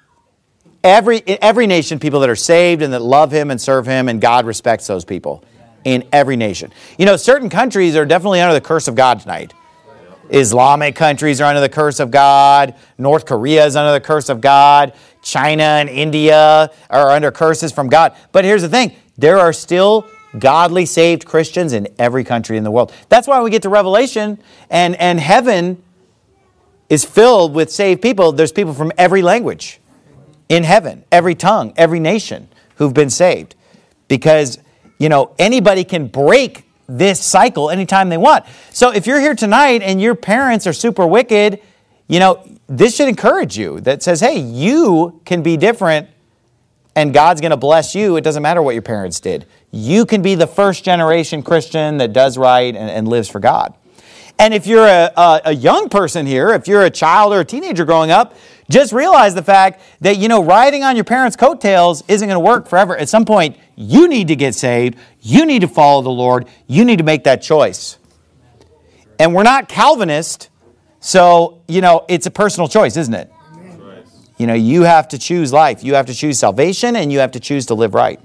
Speaker 1: Every nation, people that are saved and that love him and serve him, and God respects those people. In every nation. Certain countries are definitely under the curse of God tonight. Islamic countries are under the curse of God. North Korea is under the curse of God. China and India are under curses from God. But here's the thing. There are still godly, saved Christians in every country in the world. That's why when we get to Revelation and heaven is filled with saved people. There's people from every language in heaven, every tongue, every nation who've been saved. Because anybody can break this cycle anytime they want. So if you're here tonight and your parents are super wicked, this should encourage you. That says, hey, you can be different and God's going to bless you. It doesn't matter what your parents did. You can be the first generation Christian that does right and lives for God. And if you're a young person here, if you're a child or a teenager growing up, just realize the fact that, riding on your parents' coattails isn't going to work forever. At some point, you need to get saved. You need to follow the Lord. You need to make that choice. And we're not Calvinist, so, it's a personal choice, isn't it? You have to choose life. You have to choose salvation, and you have to choose to live right.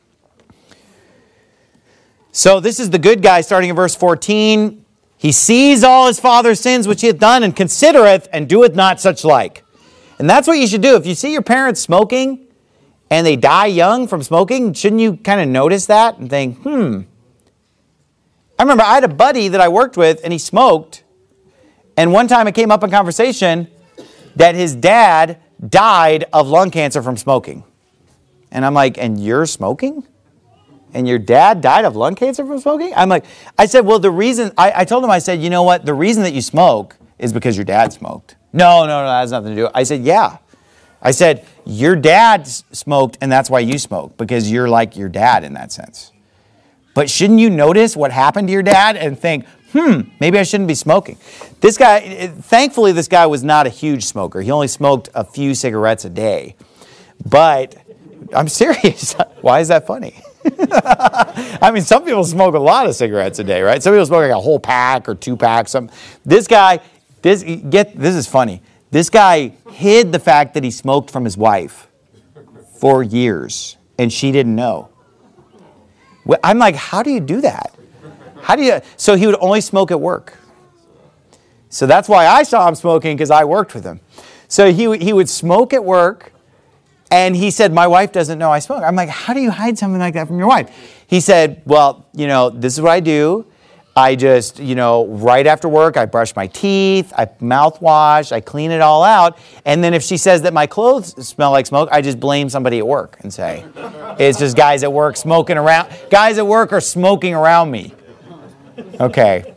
Speaker 1: So this is the good guy starting in verse 14. He sees all his father's sins which he hath done, and considereth, and doeth not such like. And that's what you should do. If you see your parents smoking, and they die young from smoking, shouldn't you kind of notice that and think, I remember I had a buddy that I worked with, and he smoked. And one time it came up in conversation that his dad died of lung cancer from smoking. And I'm like, and you're smoking? And your dad died of lung cancer from smoking? I said, well, the reason, I told him, I said, you know what? The reason that you smoke is because your dad smoked. No, that has nothing to do with it. I said, yeah. I said, your dad smoked, and that's why you smoke, because you're like your dad in that sense. But shouldn't you notice what happened to your dad and think, maybe I shouldn't be smoking? This guy, thankfully, this guy was not a huge smoker. He only smoked a few cigarettes a day. But I'm serious. Why is that funny? I mean, some people smoke a lot of cigarettes a day, right? Some people smoke like a whole pack or 2 packs. This guy, this is funny. This guy hid the fact that he smoked from his wife for years, and she didn't know. I'm like, how do you do that? So he would only smoke at work. So that's why I saw him smoking, because I worked with him. So he would smoke at work, and he said, my wife doesn't know I smoke. I'm like, how do you hide something like that from your wife? He said, well, this is what I do. I just, right after work, I brush my teeth, I mouthwash, I clean it all out. And then if she says that my clothes smell like smoke, I just blame somebody at work and say, it's just guys at work smoking around. Guys at work are smoking around me. Okay.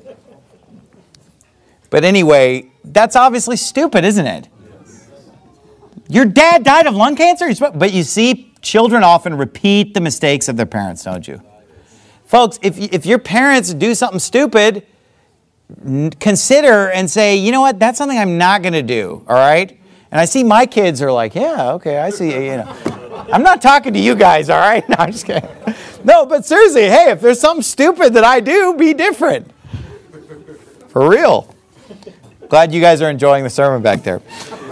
Speaker 1: But anyway, that's obviously stupid, isn't it? Your dad died of lung cancer? But you see, children often repeat the mistakes of their parents, don't you? Folks, if your parents do something stupid, consider and say, you know what, that's something I'm not going to do, all right? And I see my kids are like, yeah, okay, I see, I'm not talking to you guys, all right? No, I'm just kidding. No, but seriously, hey, if there's something stupid that I do, be different. For real. Glad you guys are enjoying the sermon back there.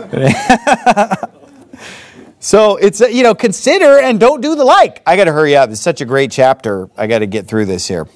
Speaker 1: So it's, consider and don't do the like. I got to hurry up. It's such a great chapter. I got to get through this here.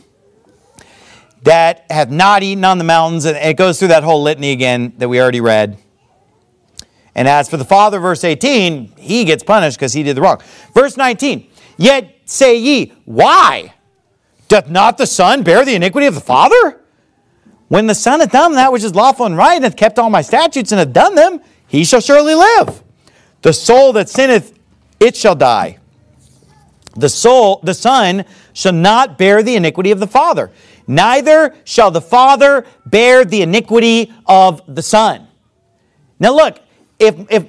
Speaker 1: That have not eaten on the mountains. And it goes through that whole litany again that we already read. And as for the father, verse 18, he gets punished because he did the wrong. Verse 19, yet say ye, why? Doth not the son bear the iniquity of the father? When the son hath done that which is lawful and right, and hath kept all my statutes and hath done them, he shall surely live. The soul that sinneth, it shall die. The son shall not bear the iniquity of the father. Neither shall the father bear the iniquity of the son. Now look, if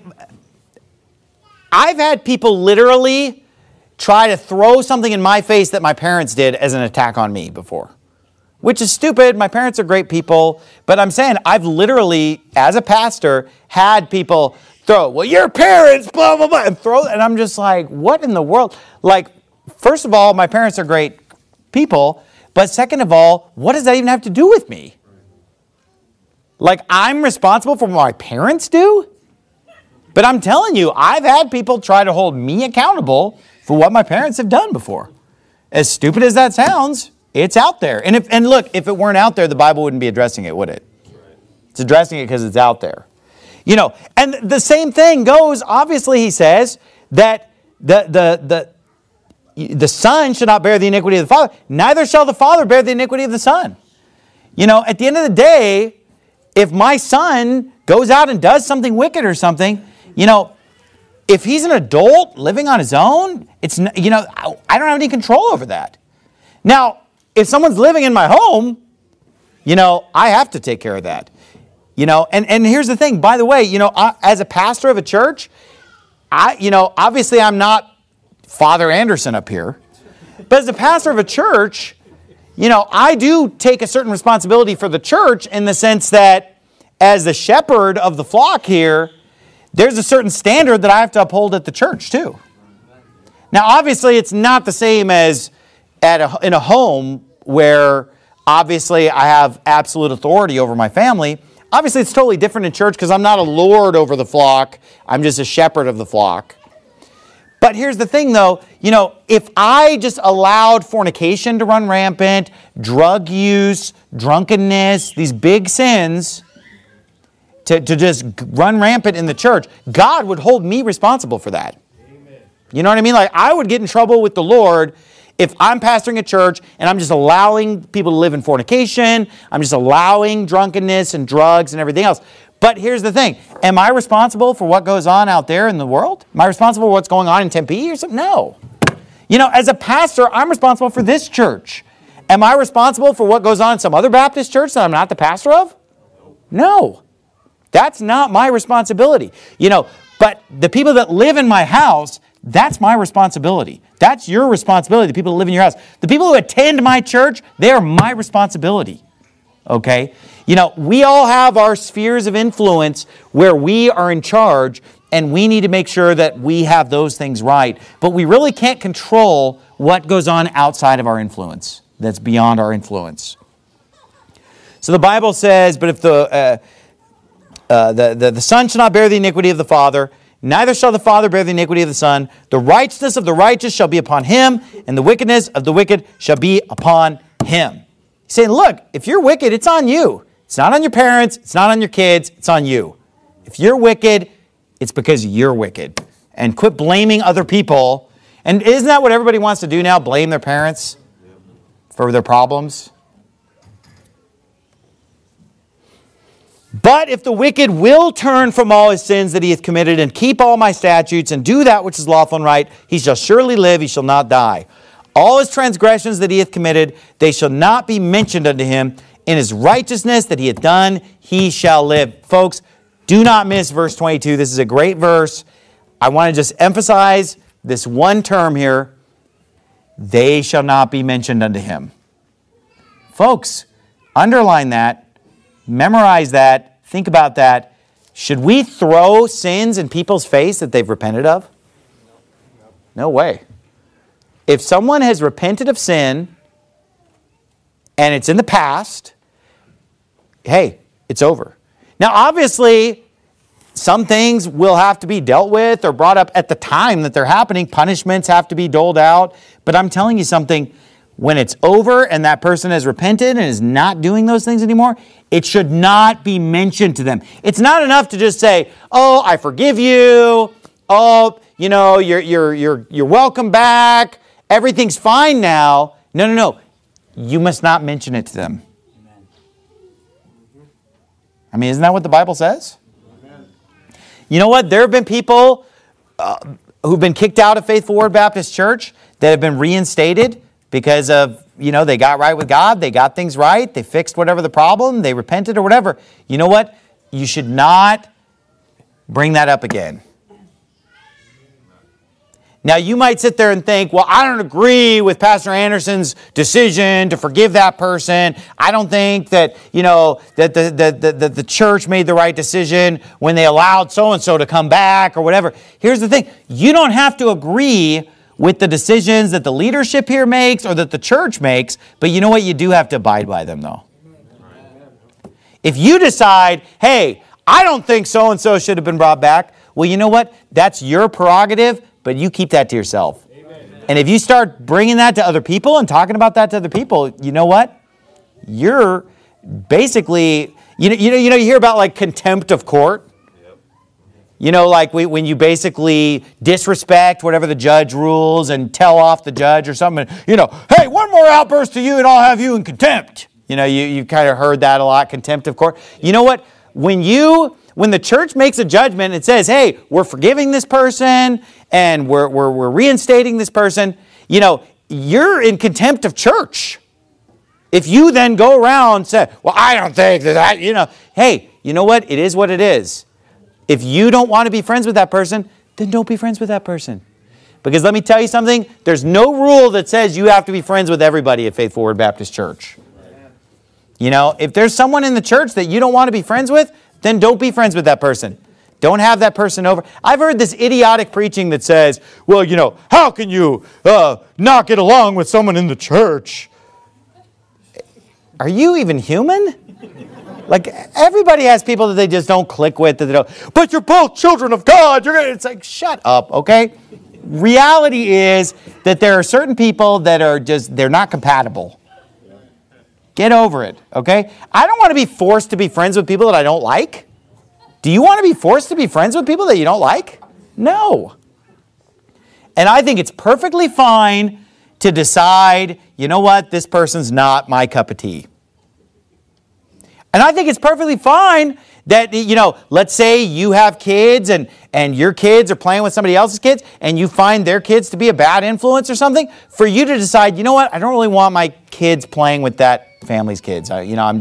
Speaker 1: I've had people literally try to throw something in my face that my parents did as an attack on me before, which is stupid. My parents are great people, but I'm saying I've literally, as a pastor, had people throw, well, your parents, blah, blah, blah, and I'm just like, what in the world? Like, first of all, my parents are great people, but second of all, what does that even have to do with me? Like, I'm responsible for what my parents do? But I'm telling you, I've had people try to hold me accountable for what my parents have done before. As stupid as that sounds, it's out there. And look, if it weren't out there, the Bible wouldn't be addressing it, would it? It's addressing it because it's out there. And the same thing goes, obviously he says that the son should not bear the iniquity of the father, neither shall the father bear the iniquity of the son. At the end of the day, if my son goes out and does something wicked or something, if he's an adult living on his own, it's, I don't have any control over that. Now, if someone's living in my home, I have to take care of that. And here's the thing, by the way, as a pastor of a church, obviously I'm not Father Anderson up here, but as a pastor of a church, I do take a certain responsibility for the church in the sense that as the shepherd of the flock here, there's a certain standard that I have to uphold at the church too. Now, obviously, it's not the same as in a home where obviously I have absolute authority over my family. Obviously, it's totally different in church because I'm not a lord over the flock. I'm just a shepherd of the flock. But here's the thing, though. If I just allowed fornication to run rampant, drug use, drunkenness, these big sins to just run rampant in the church, God would hold me responsible for that. Amen. You know what I mean? Like, I would get in trouble with the Lord if I'm pastoring a church and I'm just allowing people to live in fornication, I'm just allowing drunkenness and drugs and everything else. But here's the thing. Am I responsible for what goes on out there in the world? Am I responsible for what's going on in Tempe or something? No. As a pastor, I'm responsible for this church. Am I responsible for what goes on in some other Baptist church that I'm not the pastor of? No. That's not my responsibility. But the people that live in my house, That's my responsibility. That's your responsibility, the people who live in your house. The people who attend my church, they are my responsibility. Okay? You know, we all have our spheres of influence where we are in charge, and we need to make sure that we have those things right. But we really can't control what goes on outside of our influence, that's beyond our influence. So the Bible says, but if the Son shall not bear the iniquity of the Father, neither shall the Father bear the iniquity of the Son. The righteousness of the righteous shall be upon him, and the wickedness of the wicked shall be upon him. He's saying, look, if you're wicked, it's on you. It's not on your parents. It's not on your kids. It's on you. If you're wicked, it's because you're wicked. And quit blaming other people. And isn't that what everybody wants to do now? Blame their parents for their problems? But if the wicked will turn from all his sins that he hath committed and keep all my statutes and do that which is lawful and right, he shall surely live, he shall not die. All his transgressions that he hath committed, they shall not be mentioned unto him. In his righteousness that he hath done, he shall live. Folks, do not miss verse 22. This is a great verse. I want to just emphasize this one term here. They shall not be mentioned unto him. Folks, underline that. Memorize that. Think about that. Should we throw sins in people's face that they've repented of? No way. If someone has repented of sin and it's in the past, hey, it's over. Now, obviously, some things will have to be dealt with or brought up at the time that they're happening. Punishments have to be doled out. But I'm telling you something, when it's over and that person has repented and is not doing those things anymore, it should not be mentioned to them. It's not enough to just say, oh, I forgive you. Oh, you know, you're welcome back. Everything's fine now. No. You must not mention it to them. I mean, isn't that what the Bible says? Amen. You know what? There have been people who've been kicked out of Faithful Word Baptist Church that have been reinstated because of, you know, they got right with God, they got things right, they fixed whatever the problem, they repented or whatever. You know what? You should not bring that up again. Now, you might sit there and think, well, I don't agree with Pastor Anderson's decision to forgive that person. I don't think that, you know, that the church made the right decision when they allowed so-and-so to come back or whatever. Here's the thing. You don't have to agree with the decisions that the leadership here makes or that the church makes, but you know what? You do have to abide by them, though. If you decide, hey, I don't think so-and-so should have been brought back, well, you know what? That's your prerogative, but you keep that to yourself. Amen. And if you start bringing that to other people and talking about that to other people, you know what? You're basically, you hear about like contempt of court. Yep. You know, like when you basically disrespect whatever the judge rules and tell off the judge or something. You know, hey, one more outburst to you and I'll have you in contempt. You know, you've kind of heard that a lot, contempt of court. You know what? When the church makes a judgment, it says, hey, we're forgiving this person and we're reinstating this person, you know, you're in contempt of church. If you then go around and say, well, I don't think that, you know, hey, you know what? It is what it is. If you don't want to be friends with that person, then don't be friends with that person. Because let me tell you something, there's no rule that says you have to be friends with everybody at Faithful Word Baptist Church. You know, if there's someone in the church that you don't want to be friends with, then don't be friends with that person. Don't have that person over. I've heard this idiotic preaching that says, well, you know, how can you not get along with someone in the church? Are you even human? Like, everybody has people that they just don't click with. That they don't, but you're both children of God. It's like, shut up, okay? Reality is that there are certain people that are just, they're not compatible. Get over it, okay? I don't want to be forced to be friends with people that I don't like. Do you want to be forced to be friends with people that you don't like? No. And I think it's perfectly fine to decide, you know what, this person's not my cup of tea. And I think it's perfectly fine that, you know, let's say you have kids and your kids are playing with somebody else's kids and you find their kids to be a bad influence or something, for you to decide, you know what, I don't really want my kids playing with that family's kids. I'm going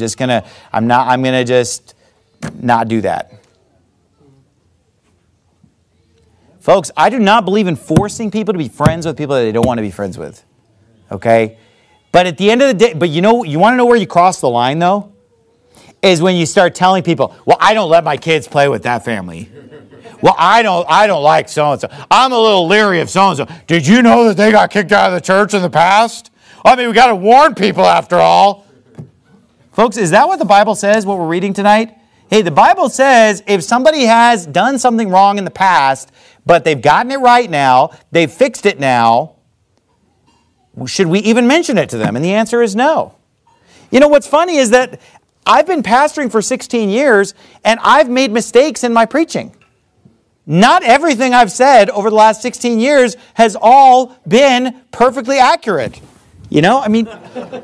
Speaker 1: to just not do that. Folks, I do not believe in forcing people to be friends with people that they don't want to be friends with. Okay? But at the end of the day, you want to know where you cross the line though? Is when you start telling people, well, I don't let my kids play with that family. Well, I don't like so-and-so. I'm a little leery of so-and-so. Did you know that they got kicked out of the church in the past? I mean, we got to warn people after all. Folks, is that what the Bible says, what we're reading tonight? Hey, the Bible says if somebody has done something wrong in the past, but they've gotten it right now, they've fixed it now, should we even mention it to them? And the answer is no. You know, what's funny is that I've been pastoring for 16 years, and I've made mistakes in my preaching. Not everything I've said over the last 16 years has all been perfectly accurate. You know, I mean,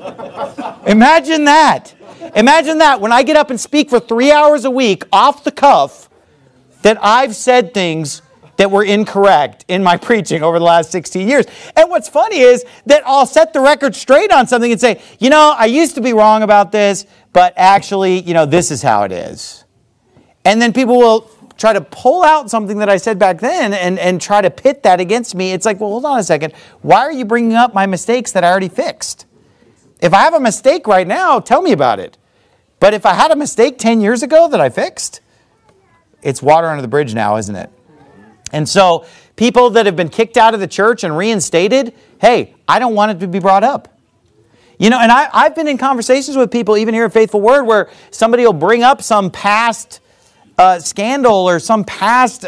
Speaker 1: imagine that. Imagine that when I get up and speak for 3 hours a week off the cuff, that I've said things that were incorrect in my preaching over the last 16 years. And what's funny is that I'll set the record straight on something and say, you know, I used to be wrong about this, but actually, you know, this is how it is. And then people will try to pull out something that I said back then and try to pit that against me. It's like, well, hold on a second. Why are you bringing up my mistakes that I already fixed? If I have a mistake right now, tell me about it. But if I had a mistake 10 years ago that I fixed, it's water under the bridge now, isn't it? And so people that have been kicked out of the church and reinstated, hey, I don't want it to be brought up. You know, and I've been in conversations with people, even here at Faithful Word, where somebody will bring up some past scandal or some past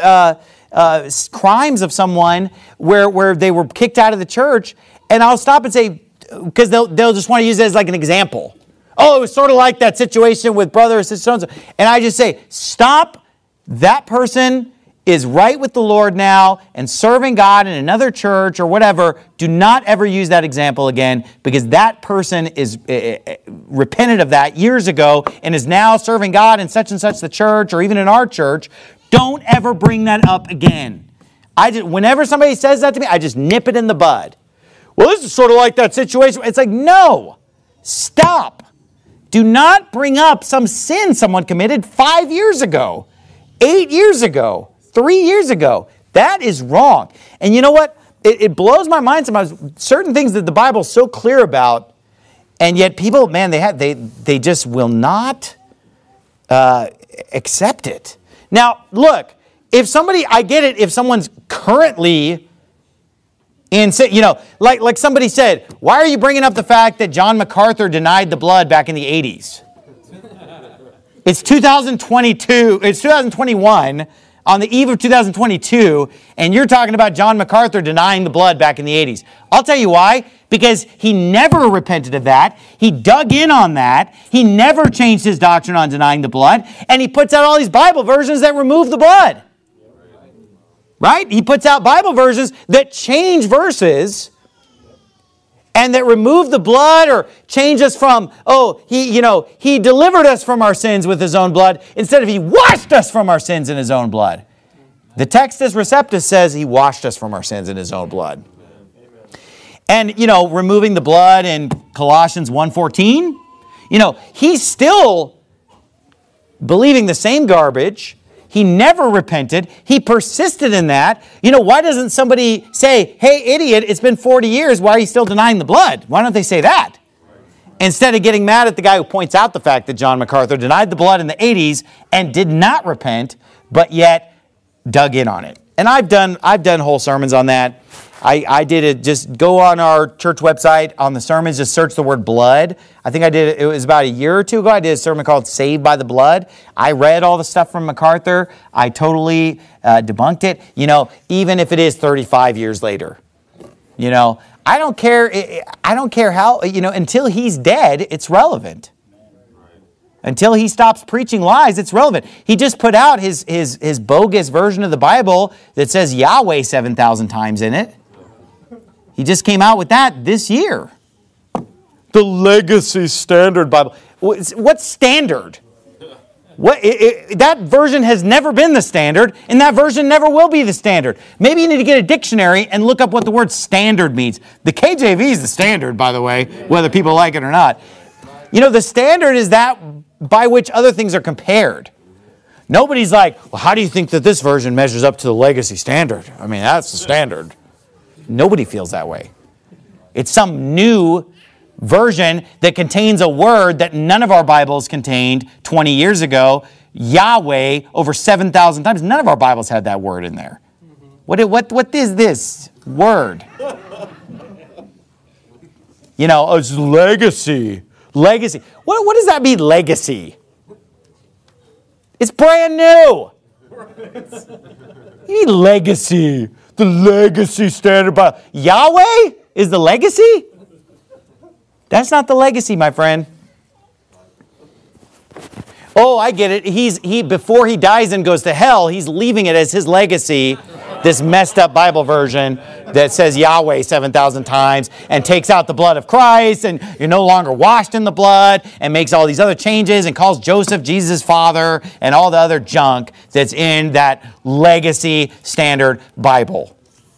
Speaker 1: crimes of someone where they were kicked out of the church, and I'll stop and say, because they'll just want to use it as like an example. Oh, it was sort of like that situation with brother or sister so-and-so. And I just say, stop. That person is right with the Lord now and serving God in another church or whatever. Do not ever use that example again, because that person is repented of that years ago and is now serving God in such and such the church or even in our church. Don't ever bring that up again. Whenever somebody says that to me, I just nip it in the bud. Well, this is sort of like that situation. It's like, no, stop. Do not bring up some sin someone committed 5 years ago, 8 years ago, 3 years ago. That is wrong. And you know what? It blows my mind sometimes. Certain things that the Bible's so clear about, and yet people, man, they just will not accept it. Now, look, I get it if someone's currently like somebody said, why are you bringing up the fact that John MacArthur denied the blood back in the 80s? It's 2022, it's 2021, on the eve of 2022, and you're talking about John MacArthur denying the blood back in the 80s. I'll tell you why. Because he never repented of that. He dug in on that. He never changed his doctrine on denying the blood. And he puts out all these Bible versions that remove the blood. Right? He puts out Bible versions that change verses and that remove the blood or change us from, he delivered us from our sins with his own blood instead of he washed us from our sins in his own blood. The Textus Receptus says he washed us from our sins in his own blood. And, removing the blood in Colossians 1:14, he's still believing the same garbage. He never repented. He persisted in that. Why doesn't somebody say, hey, idiot, it's been 40 years. Why are you still denying the blood? Why don't they say that? Instead of getting mad at the guy who points out the fact that John MacArthur denied the blood in the 80s and did not repent, but yet dug in on it. And I've done whole sermons on that. I did it. Just go on our church website on the sermons, just search the word blood. I think it was about a year or two ago. I did a sermon called Saved by the Blood. I read all the stuff from MacArthur. I totally debunked it, even if it is 35 years later. I don't care how, until he's dead, it's relevant. Until he stops preaching lies, it's relevant. He just put out his bogus version of the Bible that says Yahweh 7,000 times in it. He just came out with that this year. The Legacy Standard Bible. What's standard? That version has never been the standard, and that version never will be the standard. Maybe you need to get a dictionary and look up what the word standard means. The KJV is the standard, by the way, whether people like it or not. The standard is that by which other things are compared. Nobody's like, well, how do you think that this version measures up to the legacy standard? I mean, that's the standard. Nobody feels that way. It's some new version that contains a word that none of our Bibles contained 20 years ago, Yahweh, over 7,000 times. None of our Bibles had that word in there. What is this word? You know, it's legacy. Legacy. What does that mean, legacy? It's brand new. You need legacy. The legacy standard Bible. Yahweh is the legacy? That's not the legacy, my friend. Oh, I get it. He before he dies and goes to hell, he's leaving it as his legacy, this messed up Bible version that says Yahweh 7,000 times and takes out the blood of Christ and you're no longer washed in the blood and makes all these other changes and calls Joseph Jesus' father and all the other junk that's in that legacy standard Bible.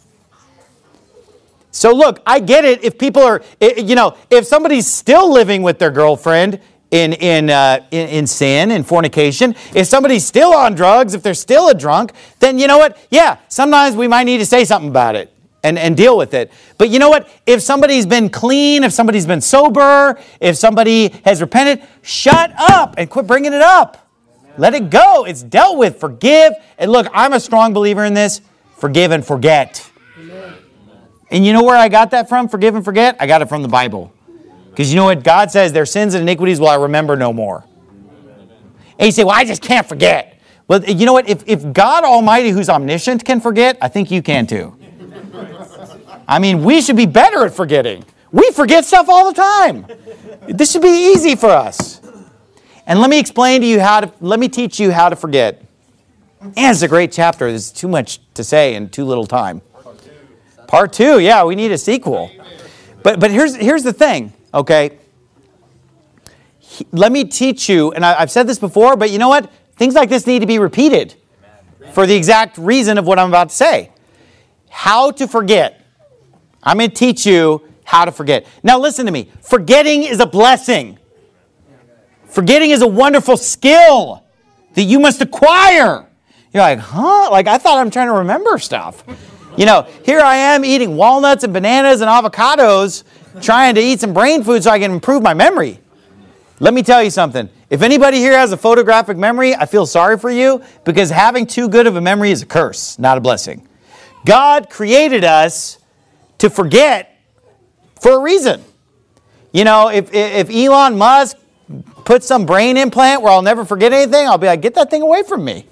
Speaker 1: So look, I get it if people are, you know, if somebody's still living with their girlfriend in sin and fornication, if somebody's still on drugs, if they're still a drunk, then you know what? Yeah, sometimes we might need to say something about it and deal with it. But you know what? If somebody's been clean, if somebody's been sober, if somebody has repented, shut up and quit bringing it up. Let it go. It's dealt with. Forgive. And look, I'm a strong believer in this. Forgive and forget. And you know where I got that from? Forgive and forget? I got it from the Bible. Because you know what? God says, their sins and iniquities will I remember no more. And you say, well, I just can't forget. Well, you know what? If God Almighty, who's omniscient, can forget, I think you can too. I mean, we should be better at forgetting. We forget stuff all the time. This should be easy for us. And let me explain to you let me teach you how to forget. And it's a great chapter. There's too much to say in too little time. Part 2, yeah, we need a sequel. But here's the thing, okay? Let me teach you, and I've said this before, but you know what? Things like this need to be repeated for the exact reason of what I'm about to say. How to forget. I'm going to teach you how to forget. Now listen to me. Forgetting is a blessing. Forgetting is a wonderful skill that you must acquire. You're like, huh? Like, I thought I'm trying to remember stuff. You know, here I am eating walnuts and bananas and avocados, trying to eat some brain food so I can improve my memory. Let me tell you something. If anybody here has a photographic memory, I feel sorry for you because having too good of a memory is a curse, not a blessing. God created us to forget for a reason. You know, if Elon Musk puts some brain implant where I'll never forget anything, I'll be like, get that thing away from me.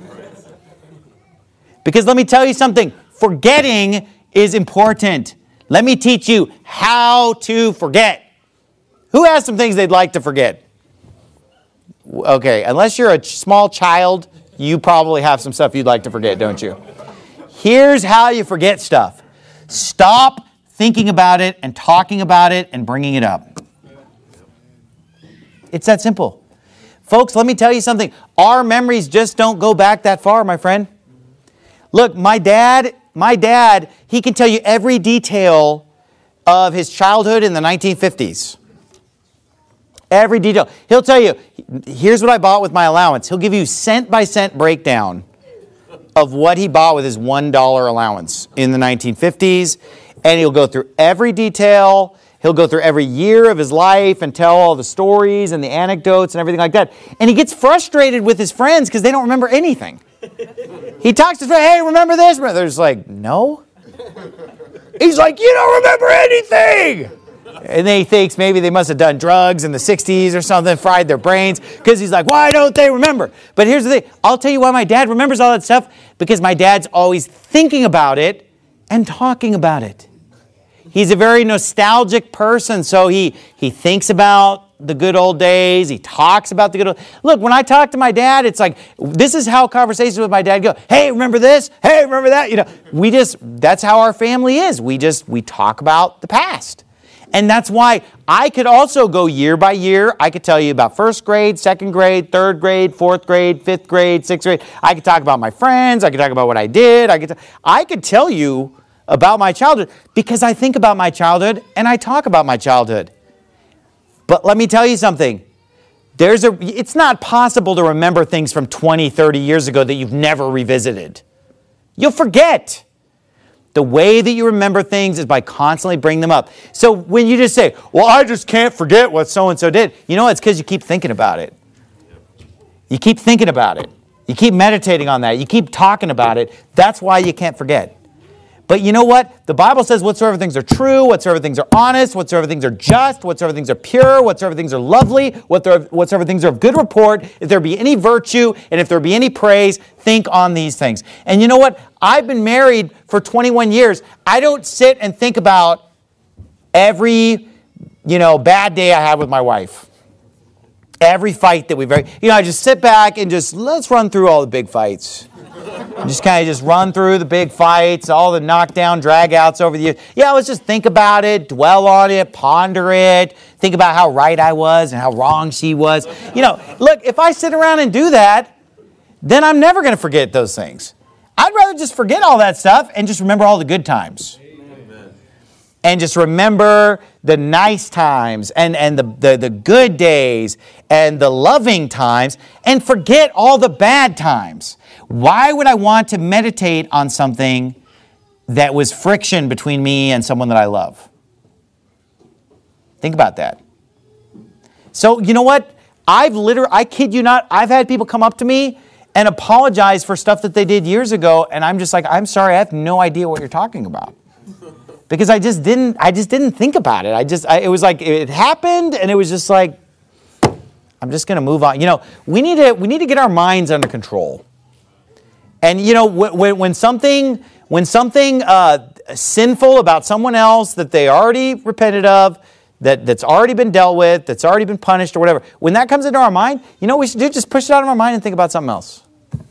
Speaker 1: Because let me tell you something. Forgetting is important. Let me teach you how to forget. Who has some things they'd like to forget? Okay, unless you're a small child, you probably have some stuff you'd like to forget, don't you? Here's how you forget stuff. Stop thinking about it and talking about it and bringing it up. It's that simple. Folks, let me tell you something. Our memories just don't go back that far, my friend. Look, my dad, he can tell you every detail of his childhood in the 1950s. Every detail. He'll tell you, here's what I bought with my allowance. He'll give you cent-by-cent breakdown of what he bought with his $1 allowance in the 1950s. And he'll go through every detail. He'll go through every year of his life and tell all the stories and the anecdotes and everything like that. And he gets frustrated with his friends because they don't remember anything. He talks to his friends, hey, remember this? They're just like, no. He's like, you don't remember anything. And then he thinks maybe they must have done drugs in the 60s or something, fried their brains, because he's like, why don't they remember? But here's the thing. I'll tell you why my dad remembers all that stuff, because my dad's always thinking about it and talking about it. He's a very nostalgic person, so he thinks about the good old days. He talks about the good old... Look, when I talk to my dad, it's like, this is how conversations with my dad go. Hey, remember this? Hey, remember that? You know, that's how our family is. We talk about the past. And that's why I could also go year by year. I could tell you about first grade, second grade, third grade, fourth grade, fifth grade, sixth grade. I could talk about my friends. I could talk about what I did. I could tell you about my childhood because I think about my childhood and I talk about my childhood. But let me tell you something. It's not possible to remember things from 20, 30 years ago that you've never revisited. You'll forget. The way that you remember things is by constantly bringing them up. So when you just say, well, I just can't forget what so-and-so did, you know, it's because you keep thinking about it. You keep thinking about it. You keep meditating on that. You keep talking about it. That's why you can't forget. But you know what? The Bible says whatsoever things are true, whatsoever things are honest, whatsoever things are just, whatsoever things are pure, whatsoever things are lovely, whatsoever things are of good report, if there be any virtue, and if there be any praise, think on these things. And you know what? I've been married for 21 years. I don't sit and think about every, bad day I have with my wife. Every fight that we've ever, I just sit back and let's run through all the big fights. Just kind of run through the big fights, all the knockdown, drag-outs over the years. Yeah, let's just think about it, dwell on it, ponder it, think about how right I was and how wrong she was. Look, if I sit around and do that, then I'm never going to forget those things. I'd rather just forget all that stuff and just remember all the good times. Amen. And just remember the nice times and the good days and the loving times and forget all the bad times. Why would I want to meditate on something that was friction between me and someone that I love? Think about that. So, you know what? I kid you not, I've had people come up to me and apologize for stuff that they did years ago, and I'm just like, I'm sorry, I have no idea what you're talking about. Because I just didn't think about it. It was like it happened, and it was just like, I'm just going to move on. We need to get our minds under control. And when something sinful about someone else that they already repented of, that's already been dealt with, that's already been punished or whatever, when that comes into our mind, what we should do? Just push it out of our mind and think about something else.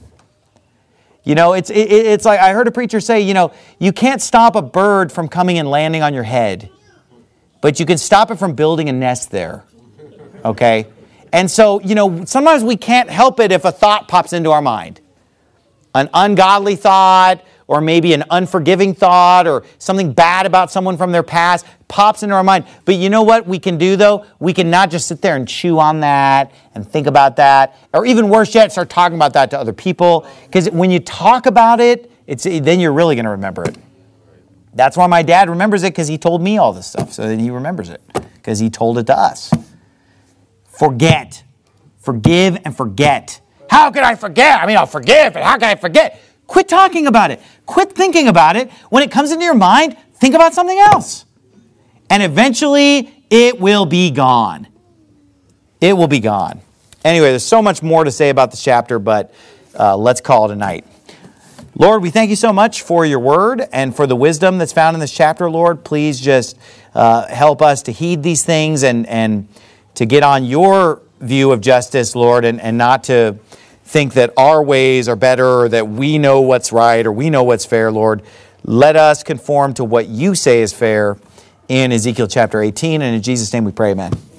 Speaker 1: It's like I heard a preacher say, you can't stop a bird from coming and landing on your head, but you can stop it from building a nest there. Okay? And so, sometimes we can't help it if a thought pops into our mind. An ungodly thought, or maybe an unforgiving thought, or something bad about someone from their past pops into our mind. But you know what we can do, though? We can not just sit there and chew on that and think about that, or even worse yet, start talking about that to other people. Because when you talk about it, then you're really going to remember it. That's why my dad remembers it, because he told me all this stuff. So then he remembers it, because he told it to us. Forget. Forgive and forget. How can I forget? I'll forgive, but how can I forget? Quit talking about it. Quit thinking about it. When it comes into your mind, think about something else. And eventually, it will be gone. It will be gone. Anyway, there's so much more to say about this chapter, but let's call it a night. Lord, we thank you so much for your word and for the wisdom that's found in this chapter, Lord. Please just help us to heed these things and to get on your view of justice, Lord, and not to think that our ways are better or that we know what's right or we know what's fair, Lord. Let us conform to what you say is fair in Ezekiel chapter 18. And in Jesus' name we pray, amen.